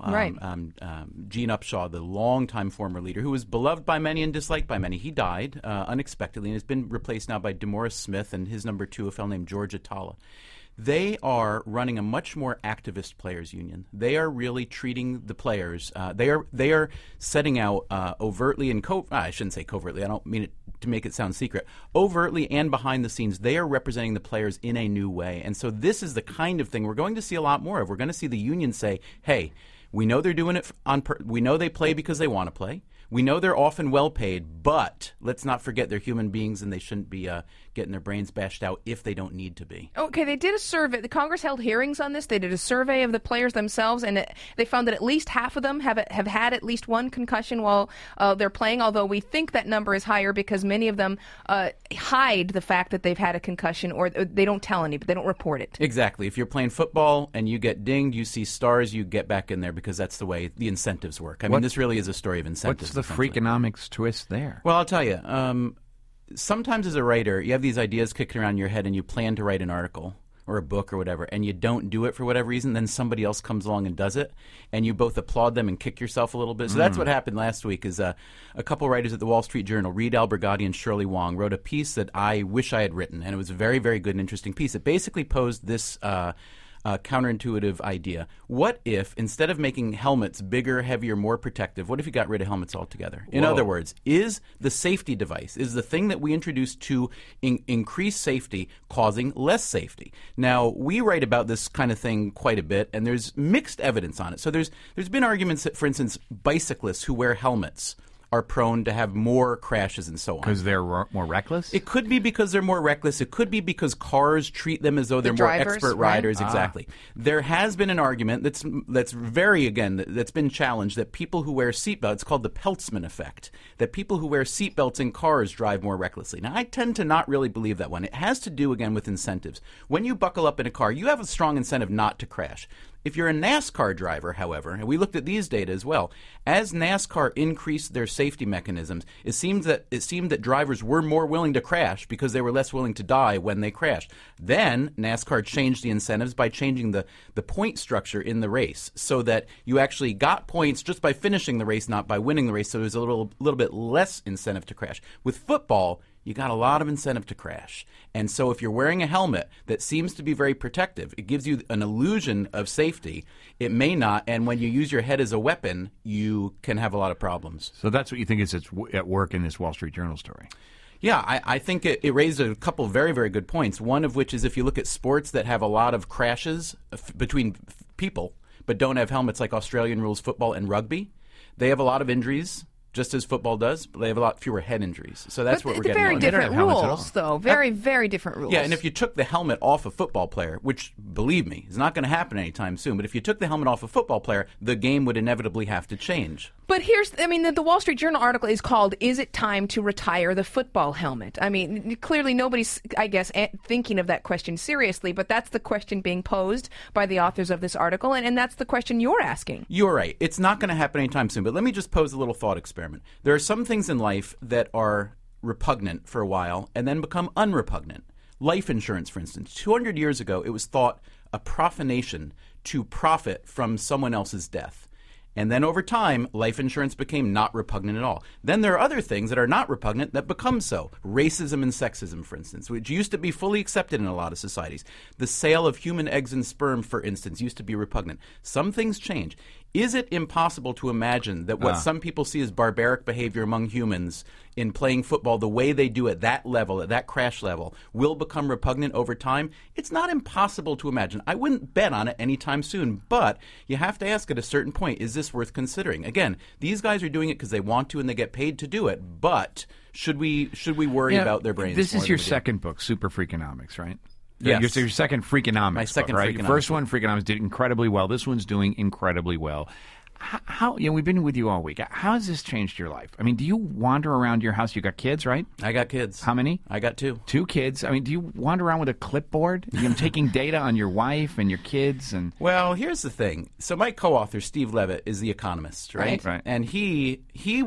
Gene Upshaw, the longtime former leader, who was beloved by many and disliked by many, he died unexpectedly and has been replaced now by DeMaurice Smith and his number two, a fellow named George Atala. They are running a much more activist players union. They are really treating the players. They are setting out overtly and I shouldn't say covertly. I don't mean it to make it sound secret. Overtly and behind the scenes, they are representing the players in a new way. And so this is the kind of thing we're going to see a lot more of. We're going to see the union say, "Hey, we know they're doing it we know they play because they want to play. We know they're often well paid, but let's not forget they're human beings and they shouldn't be getting their brains bashed out if they don't need to be." Okay, they did a survey. The Congress held hearings on this. They did a survey of the players themselves, and they found that at least half of them have had at least one concussion while they're playing, although we think that number is higher because many of them hide the fact that they've had a concussion, or they don't tell anybody, they don't report it. Exactly. If you're playing football and you get dinged, you see stars, you get back in there because that's the way the incentives work. I mean, this really is a story of incentives. What's the Freakonomics twist there? Well, I'll tell you. Sometimes as a writer, you have these ideas kicking around your head and you plan to write an article or a book or whatever, and you don't do it for whatever reason, then somebody else comes along and does it, and you both applaud them and kick yourself a little bit. So that's what happened last week is a couple writers at the Wall Street Journal, Reed Albergati and Shirley Wong, wrote a piece that I wish I had written, and it was a very, very good and interesting piece. It basically posed this counterintuitive idea. What if, instead of making helmets bigger, heavier, more protective, what if you got rid of helmets altogether? In other words, is the safety device, is the thing that we introduced to increase safety causing less safety? Now, we write about this kind of thing quite a bit, and there's mixed evidence on it. So there's been arguments that, for instance, bicyclists who wear helmets are prone to have more crashes and so on. Because they're more reckless? It could be because they're more reckless. It could be because cars treat them as though they're more expert riders. Exactly. There has been an argument that's been challenged that people who wear seatbelts, it's called the Peltzman effect, that people who wear seatbelts in cars drive more recklessly. Now, I tend to not really believe that one. It has to do, again, with incentives. When you buckle up in a car, you have a strong incentive not to crash. If you're a NASCAR driver, however, and we looked at these data as well, as NASCAR increased their safety mechanisms, it seemed that drivers were more willing to crash because they were less willing to die when they crashed. Then NASCAR changed the incentives by changing the point structure in the race so that you actually got points just by finishing the race, not by winning the race, so there's a little bit less incentive to crash. With football, you got a lot of incentive to crash. And so if you're wearing a helmet that seems to be very protective, it gives you an illusion of safety. It may not, and when you use your head as a weapon, you can have a lot of problems. So that's what you think is at work in this Wall Street Journal story? Yeah, I think it raised a couple of very, very good points. One of which is if you look at sports that have a lot of crashes between people but don't have helmets, like Australian rules football and rugby, they have a lot of injuries, just as football does, but they have a lot fewer head injuries. So that's what we're getting. Very different rules, though. Very, very different rules. Yeah, and if you took the helmet off a football player, which, believe me, is not going to happen anytime soon, but if you took the helmet off a football player, the game would inevitably have to change. But the Wall Street Journal article is called, "Is it time to retire the football helmet?" I mean, clearly nobody's, I guess, thinking of that question seriously, but that's the question being posed by the authors of this article, and that's the question you're asking. You're right. It's not going to happen anytime soon, but let me just pose a little thought experiment. There are some things in life that are repugnant for a while and then become unrepugnant. Life insurance, for instance. 200 years ago, it was thought a profanation to profit from someone else's death. And then over time, life insurance became not repugnant at all. Then there are other things that are not repugnant that become so. Racism and sexism, for instance, which used to be fully accepted in a lot of societies. The sale of human eggs and sperm, for instance, used to be repugnant. Some things change. Is it impossible to imagine that what some people see as barbaric behavior among humans in playing football the way they do at that level, at that crash level, will become repugnant over time? It's not impossible to imagine. I wouldn't bet on it anytime soon, but you have to ask at a certain point, is this worth considering? Again, these guys are doing it because they want to and they get paid to do it, but should we worry about their brains? This is your second book, Super Freakonomics, right? Yes. Your second Freakonomics My second book, right? Freakonomics Your first one, Freakonomics, did incredibly well. This one's doing incredibly well. How we've been with you all week. How has this changed your life? I mean, do you wander around your house? You got kids, right? I got kids. How many? I got 2. 2 kids. I mean, do you wander around with a clipboard? You're taking data on your wife and your kids? And well, here's the thing. So my co-author, Steve Levitt, is the economist, right? Right. And he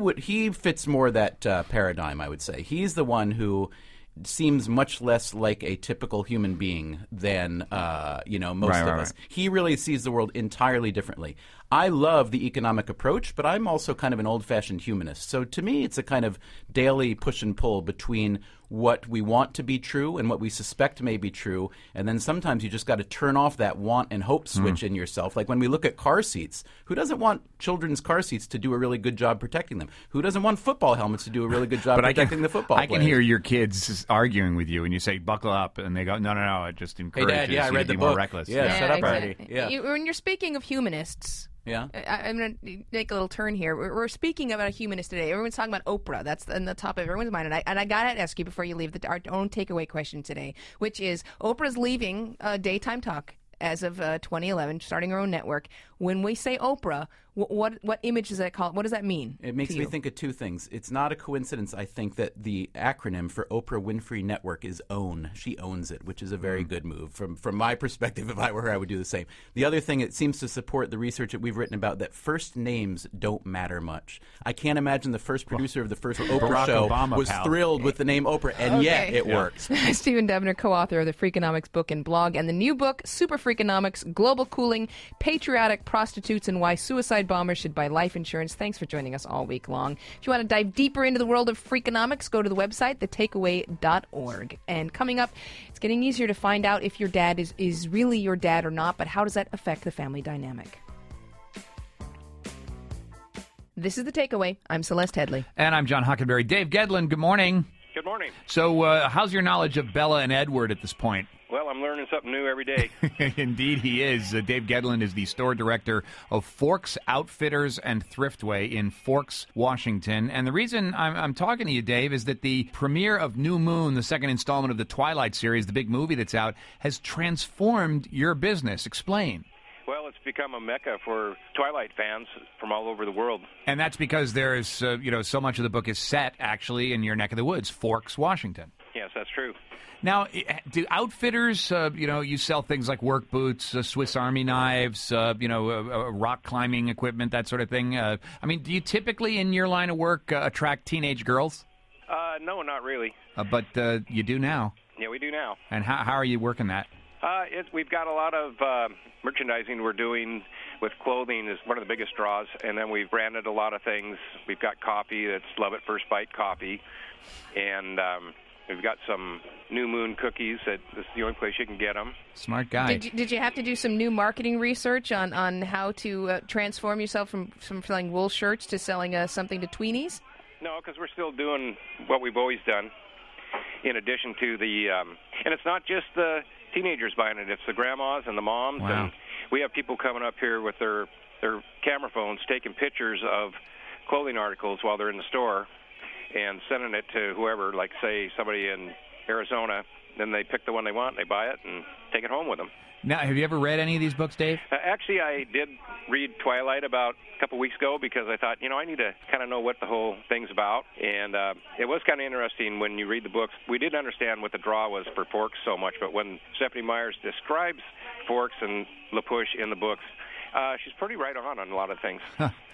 fits more that paradigm, I would say. He's the one who seems much less like a typical human being than most of us. He really sees the world entirely differently. I love the economic approach, but I'm also kind of an old-fashioned humanist. So to me, it's a kind of daily push and pull between what we want to be true and what we suspect may be true, and then sometimes you just got to turn off that want and hope switch in yourself. Like when we look at car seats, who doesn't want children's car seats to do a really good job protecting them? Who doesn't want football helmets to do a really good job protecting the football players? I can hear your kids arguing with you, and you say, buckle up, and they go, no, it just encourages Hey, Dad, I read you to the be book. more reckless. Yeah, shut up already. Yeah. When you're speaking of humanists... Yeah, I'm going to make a little turn here. We're speaking about a humanist today. Everyone's talking about Oprah. That's in the top of everyone's mind. And I got to ask you before you leave our own takeaway question today, which is Oprah's leaving daytime talk as of 2011, starting her own network. When we say Oprah, what image does that call? What does that mean? It makes me think of 2 things. It's not a coincidence, I think, that the acronym for Oprah Winfrey Network is OWN. She owns it, which is a very good move. From my perspective, if I were her, I would do the same. The other thing, it seems to support the research that we've written about that first names don't matter much. I can't imagine the first producer of the first Oprah Barack show Obama, was pal. thrilled with the name Oprah, and yet it works. Stephen Devner, co-author of the Freakonomics book and blog, and the new book, Super Freakonomics, Global Cooling, Patriotic Prostitutes, and Why Suicide Bombers Should Buy Life Insurance. Thanks for joining us all week long. If you want to dive deeper into the world of Freakonomics, go to the website, thetakeaway.org. And coming up, it's getting easier to find out if your dad is really your dad or not, but how does that affect the family dynamic? This is The Takeaway. I'm Celeste Headley. And I'm John Hockenberry. Dave Gedlin, good morning. Good morning. So how's your knowledge of Bella and Edward at this point? Well, I'm learning something new every day. Indeed he is. Dave Gedlin is the store director of Forks Outfitters and Thriftway in Forks, Washington. And the reason I'm talking to you, Dave, is that the premiere of New Moon, the second installment of the Twilight series, the big movie that's out, has transformed your business. Explain. Well, it's become a mecca for Twilight fans from all over the world. And that's because there is, so much of the book is set, actually, in your neck of the woods, Forks, Washington. Yes, that's true. Now, do outfitters, you sell things like work boots, Swiss Army knives, rock climbing equipment, that sort of thing. Do you typically, in your line of work, attract teenage girls? No, not really. But you do now. Yeah, we do now. And how are you working that? We've got a lot of merchandising we're doing with clothing is one of the biggest draws, and then we've branded a lot of things. We've got coffee that's Love at First Bite coffee, and we've got some New Moon cookies. This is the only place you can get them. Smart guy. Did you have to do some new marketing research on how to transform yourself from selling wool shirts to selling something to tweenies? No, because we're still doing what we've always done. In addition to and it's not just the teenagers buying it; it's the grandmas and the moms. Wow. And we have people coming up here with their camera phones, taking pictures of clothing articles while they're in the store, and sending it to whoever, like say somebody in Arizona. Then they pick the one they want, they buy it, and take it home with them. Now, have you ever read any of these books, Dave? Actually, I did read Twilight about a couple weeks ago because I thought, I need to kind of know what the whole thing's about. And it was kind of interesting when you read the books. We didn't understand what the draw was for Forks so much, but when Stephanie Myers describes Forks and LaPush in the books, she's pretty right on a lot of things.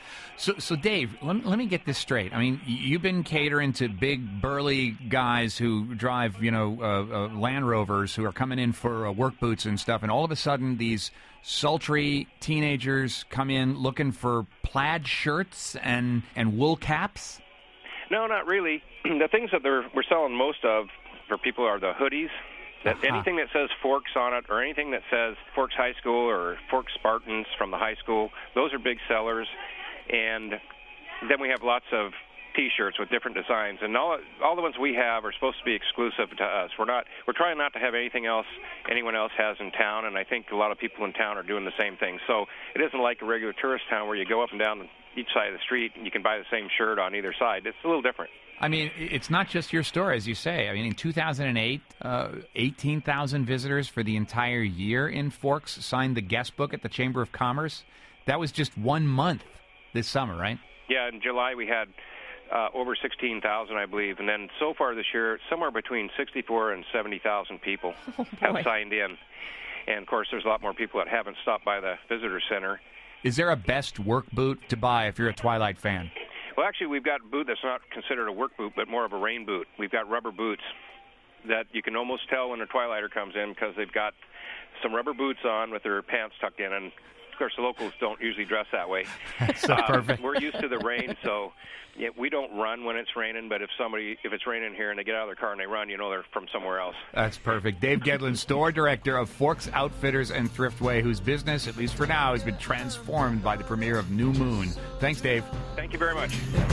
So Dave, let me get this straight. I mean, you've been catering to big, burly guys who drive, Land Rovers who are coming in for work boots and stuff, and all of a sudden these sultry teenagers come in looking for plaid shirts and wool caps? No, not really. The things that we're selling most of for people are the hoodies That anything that says Forks on it, or anything that says Forks High School or Forks Spartans from the high school, those are big sellers. And then we have lots of T-shirts with different designs, and all the ones we have are supposed to be exclusive to us. We're trying not to have anything else anyone else has in town, and I think a lot of people in town are doing the same thing. So it isn't like a regular tourist town where you go up and down each side of the street and you can buy the same shirt on either side. It's a little different. I mean, it's not just your store, as you say. I mean, in 2008, 18,000 visitors for the entire year in Forks signed the guest book at the Chamber of Commerce. That was just 1 month this summer, right? Yeah, in July we had over 16,000, I believe, and then so far this year, somewhere between 64 and 70,000 people have signed in. And, of course, there's a lot more people that haven't stopped by the visitor center. Is there a best work boot to buy if you're a Twilight fan? Well, actually, we've got a boot that's not considered a work boot, but more of a rain boot. We've got rubber boots that you can almost tell when a Twilighter comes in because they've got some rubber boots on with their pants tucked in, and of course the locals don't usually dress that way. So perfect. We're used to the rain, so we don't run when it's raining, but if it's raining here and they get out of their car and they run, you know they're from somewhere else. That's perfect. Dave Gedlin, store director of Forks Outfitters and Thriftway, whose business, at least for now, has been transformed by the premiere of New Moon. Thanks, Dave. Thank you very much.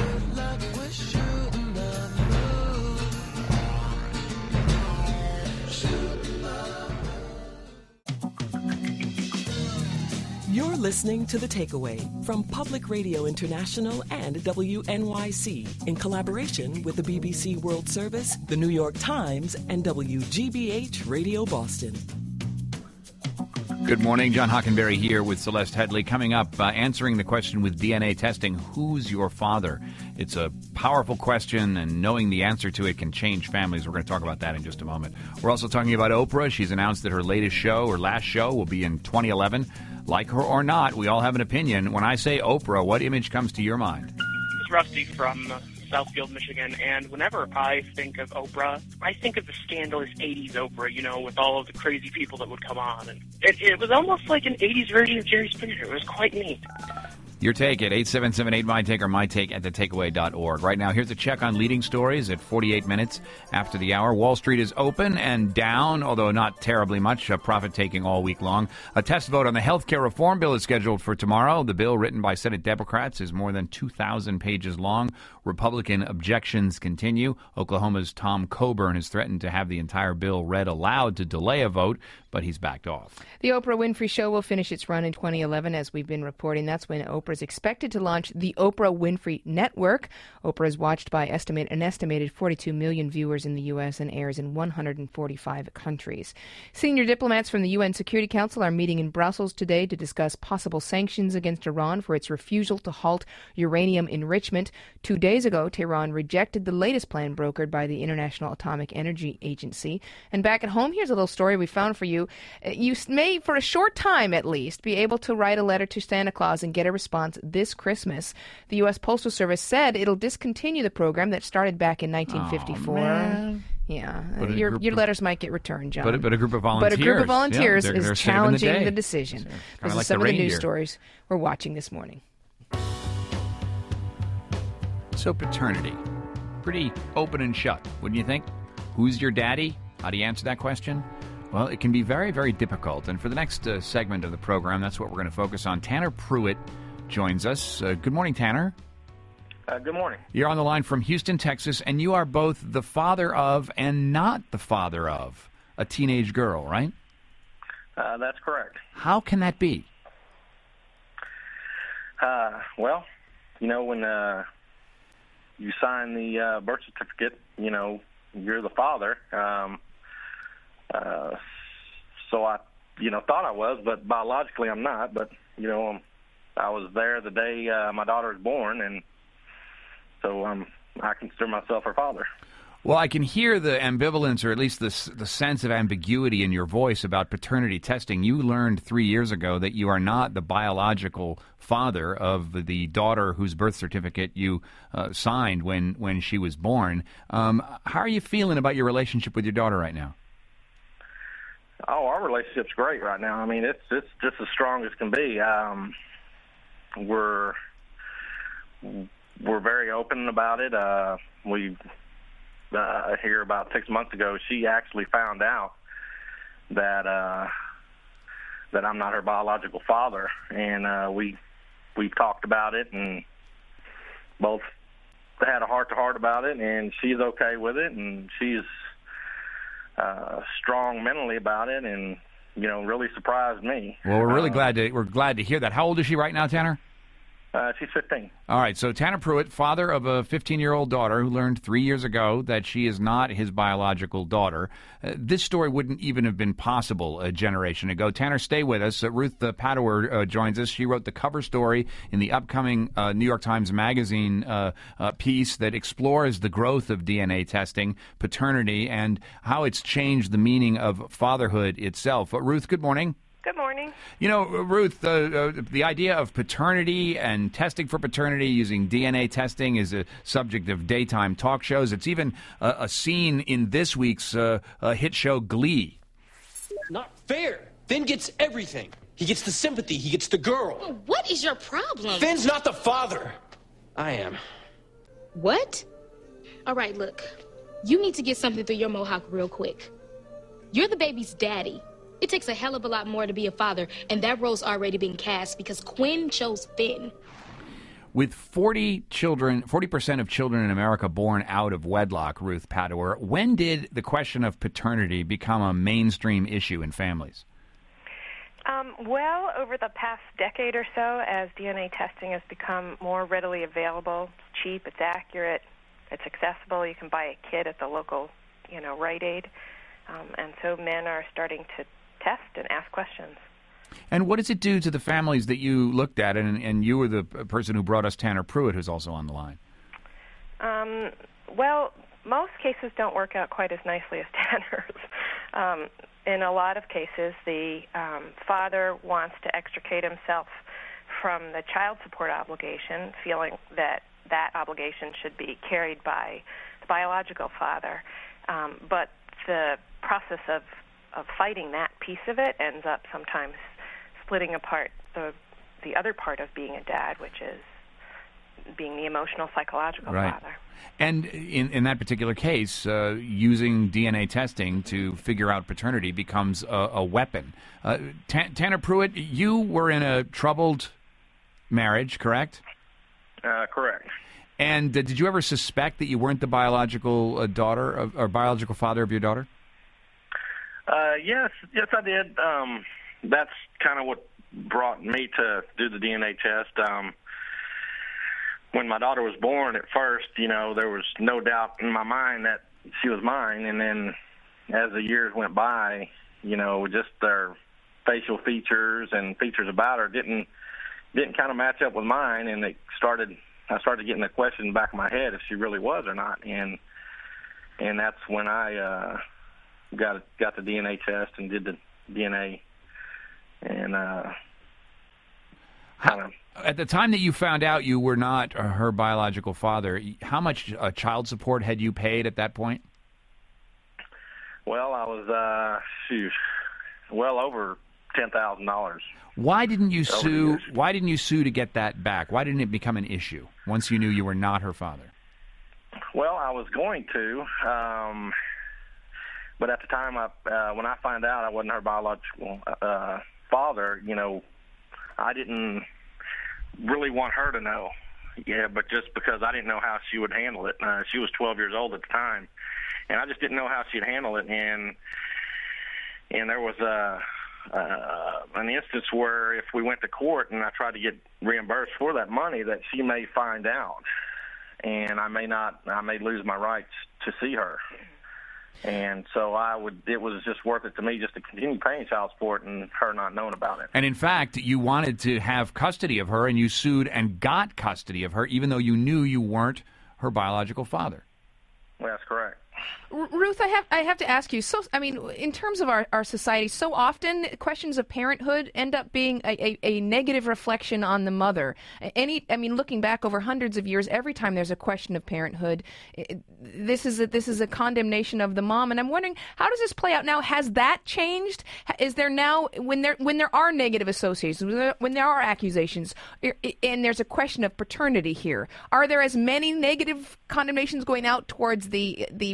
You're listening to The Takeaway from Public Radio International and WNYC in collaboration with the BBC World Service, the New York Times, and WGBH Radio Boston. Good morning. John Hockenberry here with Celeste Headley. Coming up, answering the question with DNA testing, who's your father? It's a powerful question, and knowing the answer to it can change families. We're going to talk about that in just a moment. We're also talking about Oprah. She's announced that her last show, will be in 2011. Like her or not, we all have an opinion. When I say Oprah, what image comes to your mind? It's Rusty from Southfield, Michigan, and whenever I think of Oprah, I think of the scandalous 80s Oprah, you know, with all of the crazy people that would come on. And it was almost like an 80s version of Jerry Springer. It was quite neat. Your take at 877-8MyTake or mytake at thetakeaway.org. Right now, here's a check on leading stories at 48 minutes after the hour. Wall Street is open and down, although not terribly much. Profit-taking all week long. A test vote on the health care reform bill is scheduled for tomorrow. The bill, written by Senate Democrats, is more than 2,000 pages long. Republican objections continue. Oklahoma's Tom Coburn has threatened to have the entire bill read aloud to delay a vote, but he's backed off. The Oprah Winfrey Show will finish its run in 2011, as we've been reporting. That's when Oprah is expected to launch the Oprah Winfrey Network. Oprah is watched by an estimated 42 million viewers in the U.S. and airs in 145 countries. Senior diplomats from the UN Security Council are meeting in Brussels today to discuss possible sanctions against Iran for its refusal to halt uranium enrichment. 2 days ago, Tehran rejected the latest plan brokered by the International Atomic Energy Agency. And back at home, here's a little story we found for you. You may, for a short time at least, be able to write a letter to Santa Claus and get a response this Christmas. The U.S. Postal Service said it'll discontinue the program that started back in 1954. Oh, yeah, your letters might get returned, John. But a group of volunteers. Is challenging the decision. So, this is like some of the news reindeer. stories we're watching this morning. So paternity, pretty open and shut, wouldn't you think? Who's your daddy? How do you answer that question? Well, it can be very, very difficult. And for the next segment of the program, that's what we're going to focus on. Tanner Pruitt joins us. Good morning, Tanner. Good morning. You're on the line from Houston, Texas, and you are both the father of and not the father of a teenage girl, right? That's correct. How can that be? Well, you know, when you sign the birth certificate, you know, you're the father. So I, thought I was, but biologically I'm not. But, I was there the day my daughter was born, and so I consider myself her father. Well, I can hear the ambivalence, or at least the sense of ambiguity in your voice about paternity testing. You learned 3 years ago that you are not the biological father of the daughter whose birth certificate you signed when she was born. How are you feeling about your relationship with your daughter right now? Oh, our relationship's great right now. I mean, it's just as strong as can be. We're very open about it. We here about 6 months ago, she actually found out that I'm not her biological father, and we've talked about it and both had a heart-to-heart about it, and she's okay with it, and she's strong mentally about it, and really surprised me. Well, we're really glad to hear that. How old is she right now, Tanner? She's 15. All right, so Tanner Pruitt, father of a 15-year-old daughter who learned 3 years ago that she is not his biological daughter. This story wouldn't even have been possible a generation ago. Tanner, stay with us. Ruth Padower joins us. She wrote the cover story in the upcoming New York Times Magazine piece that explores the growth of DNA testing, paternity, and how it's changed the meaning of fatherhood itself. Ruth, good morning. Good morning. Ruth, the idea of paternity and testing for paternity using DNA testing is a subject of daytime talk shows. It's even a scene in this week's hit show Glee. Not fair. Finn gets everything. He gets the sympathy. He gets the girl. Well, what is your problem? Finn's not the father. I am. What? All right, look. You need to get something through your mohawk real quick. You're the baby's daddy. It takes a hell of a lot more to be a father, and that role's already been cast because Quinn chose Finn. With 40% of children in America born out of wedlock, Ruth Padower, when did the question of paternity become a mainstream issue in families? Well, over the past decade or so, as DNA testing has become more readily available, it's cheap, it's accurate, it's accessible. You can buy a kit at the local, Rite Aid, and so men are starting to test and ask questions. And what does it do to the families that you looked at? And you were the person who brought us Tanner Pruitt, who's also on the line. Well, most cases don't work out quite as nicely as Tanner's. In a lot of cases, the father wants to extricate himself from the child support obligation, feeling that obligation should be carried by the biological father. But the process of fighting that piece of it ends up sometimes splitting apart the other part of being a dad, which is being the emotional, psychological father. And in that particular case, using DNA testing to figure out paternity becomes a weapon. Tanner Pruitt, you were in a troubled marriage, correct? Correct. And did you ever suspect that you weren't the biological daughter or biological father of your daughter? Yes, I did. That's kind of what brought me to do the DNA test. When my daughter was born, at first, there was no doubt in my mind that she was mine. And then as the years went by, just their facial features and features about her didn't kind of match up with mine. And I started getting the question back in my head if she really was or not. And that's when I got the DNA test and did the DNA, and at the time that you found out you were not her biological father, how much child support had you paid at that point? Well, I was well over $10,000. Why didn't you sue? Why didn't you sue to get that back? Why didn't it become an issue once you knew you were not her father? Well, I was going to. But at the time, when I found out I wasn't her biological father, I didn't really want her to know. Yeah, but just because I didn't know how she would handle it. She was 12 years old at the time, and I just didn't know how she'd handle it. And there was an instance where if we went to court and I tried to get reimbursed for that money, that she may find out, and I may lose my rights to see her. And so it was just worth it to me just to continue paying child support and her not knowing about it. And in fact, you wanted to have custody of her, and you sued and got custody of her, even though you knew you weren't her biological father. Well, that's correct. Ruth, I have to ask you, in terms of our society, so often questions of parenthood end up being a negative reflection on the mother. Looking back over hundreds of years, every time there's a question of parenthood, this is a condemnation of the mom. And I'm wondering, how does this play out now? Has that changed? Is there now, when there are negative associations, when there are accusations, and there's a question of paternity here, are there as many negative condemnations going out towards the presumptive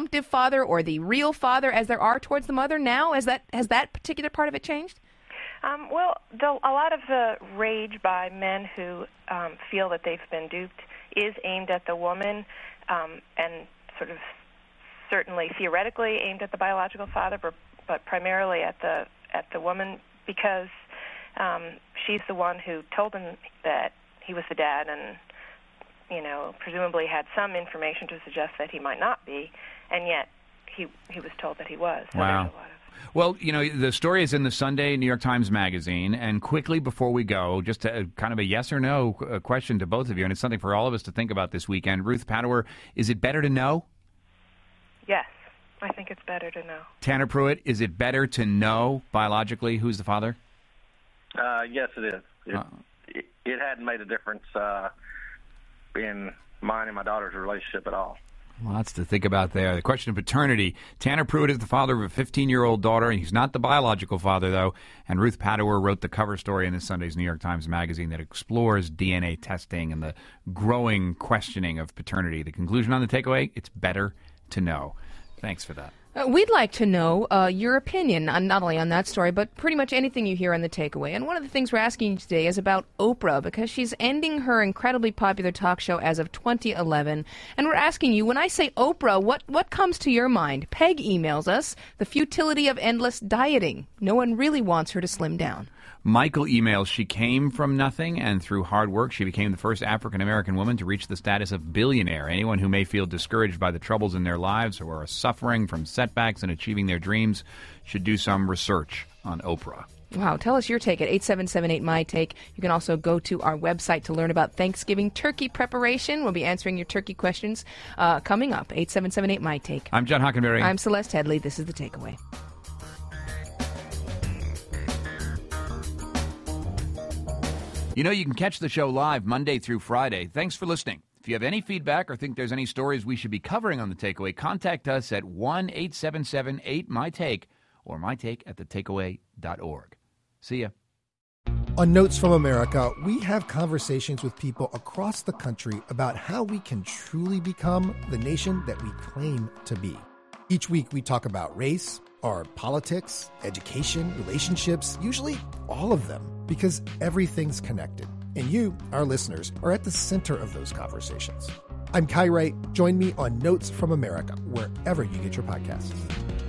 presumptive father or the real father as there are towards the mother now? Has that particular part of it changed? Well, a lot of the rage by men who feel that they've been duped is aimed at the woman, and sort of certainly theoretically aimed at the biological father, but primarily at the woman, because she's the one who told him that he was the dad, and presumably had some information to suggest that he might not be, and yet he was told that he was. So wow. There's a lot of... Well, the story is in the Sunday New York Times Magazine, and quickly before we go, just kind of a yes or no question to both of you, and it's something for all of us to think about this weekend. Ruth Padower, is it better to know? Yes, I think it's better to know. Tanner Pruitt, is it better to know biologically who's the father? Yes, it is. It hadn't made a difference in mine and my daughter's relationship at all. Lots to think about there. The question of paternity. Tanner Pruitt is the father of a 15-year-old daughter. He's not the biological father, though. And Ruth Padower wrote the cover story in this Sunday's New York Times Magazine that explores DNA testing and the growing questioning of paternity. The conclusion on the takeaway, it's better to know. Thanks for that. We'd like to know your opinion, not only on that story, but pretty much anything you hear on the takeaway. And one of the things we're asking you today is about Oprah, because she's ending her incredibly popular talk show as of 2011. And we're asking you, when I say Oprah, what comes to your mind? Peg emails us, the futility of endless dieting. No one really wants her to slim down. Michael emails, she came from nothing, and through hard work, she became the first African-American woman to reach the status of billionaire. Anyone who may feel discouraged by the troubles in their lives or are suffering from setbacks in achieving their dreams should do some research on Oprah. Wow, tell us your take at 877-8-MY-TAKE. You can also go to our website to learn about Thanksgiving turkey preparation. We'll be answering your turkey questions coming up. 877-8-MY-TAKE. I'm John Hockenberry. I'm Celeste Headley. This is The Takeaway. You can catch the show live Monday through Friday. Thanks for listening. If you have any feedback or think there's any stories we should be covering on The Takeaway, contact us at 1-877-8-MY-TAKE or mytake@thetakeaway.org. See ya. On Notes from America, we have conversations with people across the country about how we can truly become the nation that we claim to be. Each week we talk about race, our politics, education, relationships, usually all of them, because everything's connected. And you, our listeners, are at the center of those conversations. I'm Kai Wright. Join me on Notes from America, wherever you get your podcasts.